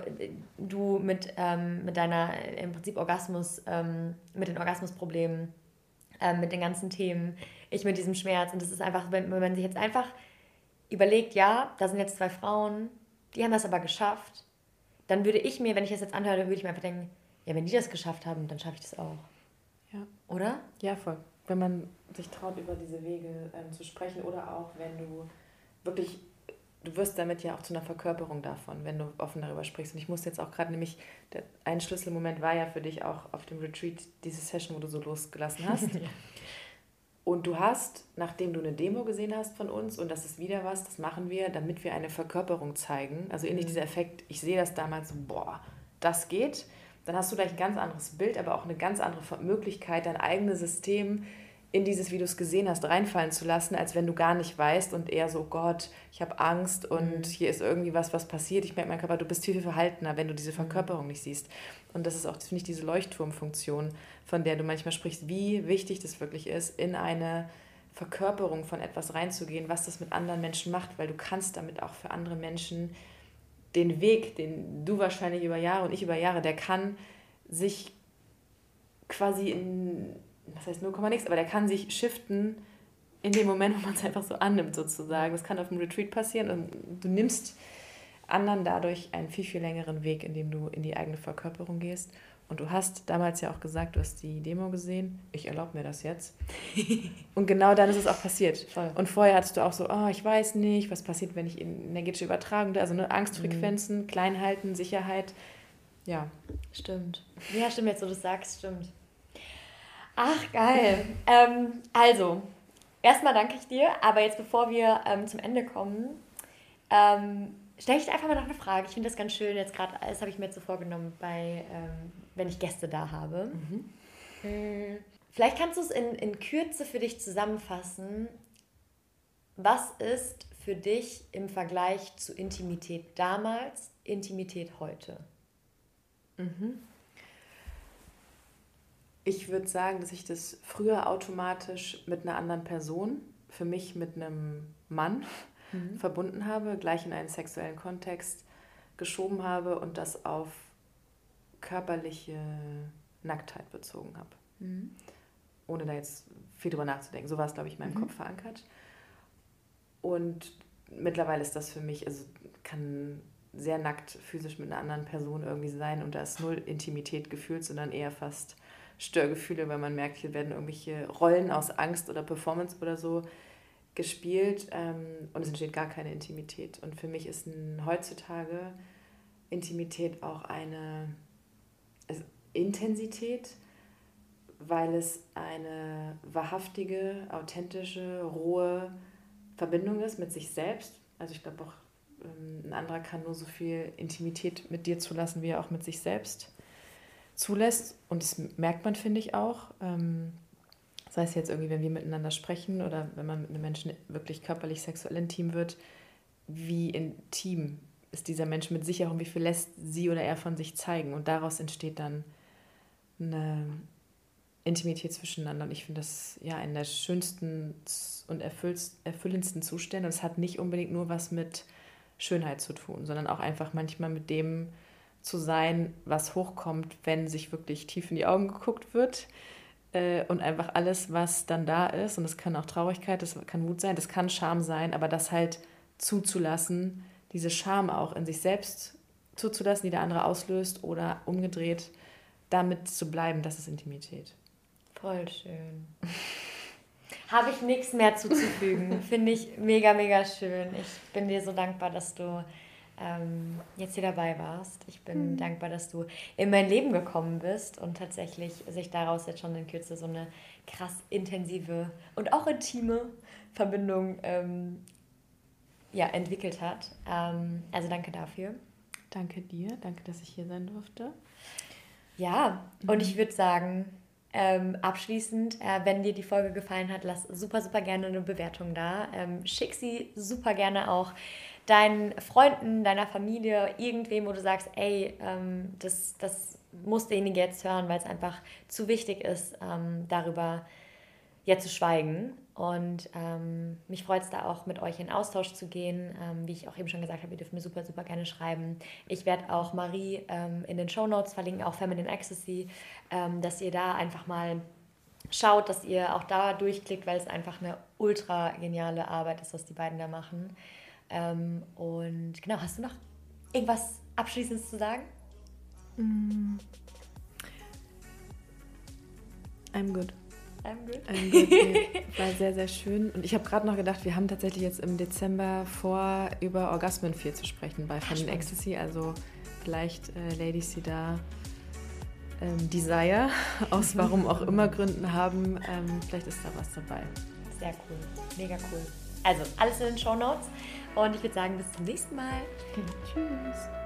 du mit, ähm, mit deiner, im Prinzip Orgasmus, ähm, mit den Orgasmusproblemen, ähm, mit den ganzen Themen, ich mit diesem Schmerz. Und das ist einfach, wenn, wenn man sich jetzt einfach überlegt, ja, da sind jetzt zwei Frauen, die haben das aber geschafft, dann würde ich mir, wenn ich das jetzt anhöre, würde ich mir einfach denken, ja, wenn die das geschafft haben, dann schaffe ich das auch. Ja. Oder? Ja, voll. Wenn man sich traut, über diese Wege ähm, zu sprechen, oder auch, wenn du wirklich, du wirst damit ja auch zu einer Verkörperung davon, wenn du offen darüber sprichst. Und ich musste jetzt auch gerade, nämlich, der, ein Schlüsselmoment war ja für dich auch auf dem Retreat, diese Session, wo du so losgelassen hast. Ja. Und du hast, nachdem du eine Demo gesehen hast von uns, und das ist wieder was, das machen wir, damit wir eine Verkörperung zeigen, also ähnlich mhm. dieser Effekt, ich sehe das damals so, boah, das geht, dann hast du gleich ein ganz anderes Bild, aber auch eine ganz andere Möglichkeit, dein eigenes System in dieses, wie du es gesehen hast, reinfallen zu lassen, als wenn du gar nicht weißt und eher so, Gott, ich habe Angst und mhm. hier ist irgendwie was, was passiert. Ich merke, mein Körper, du bist viel, viel verhaltener, wenn du diese Verkörperung nicht siehst. Und das ist auch, finde ich, diese Leuchtturmfunktion, von der du manchmal sprichst, wie wichtig das wirklich ist, in eine Verkörperung von etwas reinzugehen, was das mit anderen Menschen macht, weil du kannst damit auch für andere Menschen den Weg, den du wahrscheinlich über Jahre und ich über Jahre, der kann sich quasi in, das heißt null Komma nichts, aber der kann sich shiften in dem Moment, wo man es einfach so annimmt sozusagen. Das kann auf dem Retreat passieren und du nimmst anderen dadurch einen viel, viel längeren Weg, indem du in die eigene Verkörperung gehst. Und du hast damals ja auch gesagt, du hast die Demo gesehen, ich erlaube mir das jetzt. Und genau dann ist es auch passiert. Voll. Und vorher hattest du auch so, oh, ich weiß nicht, was passiert, wenn ich in energetische Übertragung, also ne, Angstfrequenzen, mhm. klein halten, Sicherheit. Ja. Stimmt. Ja, stimmt, jetzt wo du es sagst, stimmt. Ach, geil. ähm, also, erstmal danke ich dir, aber jetzt bevor wir ähm, zum Ende kommen, ähm, stelle ich dir einfach mal noch eine Frage. Ich finde das ganz schön, jetzt gerade, das habe ich mir jetzt so vorgenommen, bei, ähm, wenn ich Gäste da habe. Mhm. Vielleicht kannst du es in, in Kürze für dich zusammenfassen. Was ist für dich im Vergleich zu Intimität damals, Intimität heute? Mhm. Ich würde sagen, dass ich das früher automatisch mit einer anderen Person, für mich mit einem Mann, mhm. verbunden habe, gleich in einen sexuellen Kontext geschoben habe und das auf körperliche Nacktheit bezogen habe. Mhm. Ohne da jetzt viel drüber nachzudenken. So war es, glaube ich, in meinem mhm. Kopf verankert. Und mittlerweile ist das für mich, also kann sehr nackt physisch mit einer anderen Person irgendwie sein und da ist null Intimität gefühlt, sondern eher fast Störgefühle, weil man merkt, hier werden irgendwelche Rollen aus Angst oder Performance oder so gespielt ähm, und es entsteht gar keine Intimität. Und für mich ist ein, heutzutage Intimität auch eine also Intensität, weil es eine wahrhaftige, authentische, rohe Verbindung ist mit sich selbst. Also ich glaube auch, ähm, ein anderer kann nur so viel Intimität mit dir zulassen, wie er auch mit sich selbst zulässt. Und das merkt man, finde ich, auch. Ähm, sei es jetzt irgendwie, wenn wir miteinander sprechen oder wenn man mit einem Menschen wirklich körperlich, sexuell intim wird, wie intim ist dieser Mensch mit sich auch und wie viel lässt sie oder er von sich zeigen. Und daraus entsteht dann eine Intimität zwischeneinander. Und ich finde das ja einer der schönsten und erfüllendsten Zustände. Und es hat nicht unbedingt nur was mit Schönheit zu tun, sondern auch einfach manchmal mit dem zu sein, was hochkommt, wenn sich wirklich tief in die Augen geguckt wird. Und einfach alles, was dann da ist, und das kann auch Traurigkeit, das kann Wut sein, das kann Scham sein, aber das halt zuzulassen, diese Scham auch in sich selbst zuzulassen, die der andere auslöst oder umgedreht, damit zu bleiben, das ist Intimität. Voll schön. Habe ich nichts mehr zuzufügen. Finde ich mega, mega schön. Ich bin dir so dankbar, dass du ähm, jetzt hier dabei warst. Ich bin mhm. dankbar, dass du in mein Leben gekommen bist und tatsächlich sich daraus jetzt schon in Kürze so eine krass intensive und auch intime Verbindung ähm, ja, entwickelt hat. Ähm, also danke dafür. Danke dir. Danke, dass ich hier sein durfte. Ja, mhm. und ich würde sagen, ähm, abschließend, äh, wenn dir die Folge gefallen hat, lass super, super gerne eine Bewertung da. Ähm, schick sie super gerne auch deinen Freunden, deiner Familie, irgendwem, wo du sagst, ey, ähm, das, das muss derjenige jetzt hören, weil es einfach zu wichtig ist, ähm, darüber ja zu schweigen. Und ähm, mich freut es da auch, mit euch in Austausch zu gehen. Ähm, wie ich auch eben schon gesagt habe, ihr dürft mir super, super gerne schreiben. Ich werde auch Marie ähm, in den Shownotes verlinken, auch Feminine Ecstasy, ähm, dass ihr da einfach mal schaut, dass ihr auch da durchklickt, weil es einfach eine ultra geniale Arbeit ist, was die beiden da machen. Ähm, und genau, hast du noch irgendwas Abschließendes zu sagen? Mm. I'm good. I'm good. I'm good. Nee, war sehr, sehr schön. Und ich habe gerade noch gedacht, wir haben tatsächlich jetzt im Dezember vor, über Orgasmen viel zu sprechen bei Feminine Ecstasy. Also vielleicht äh, Ladies, die da ähm, Desire aus warum auch immer Gründen haben, ähm, vielleicht ist da was dabei. Sehr cool. Mega cool. Also, alles in den Shownotes. Und ich würde sagen, bis zum nächsten Mal. Tschüss.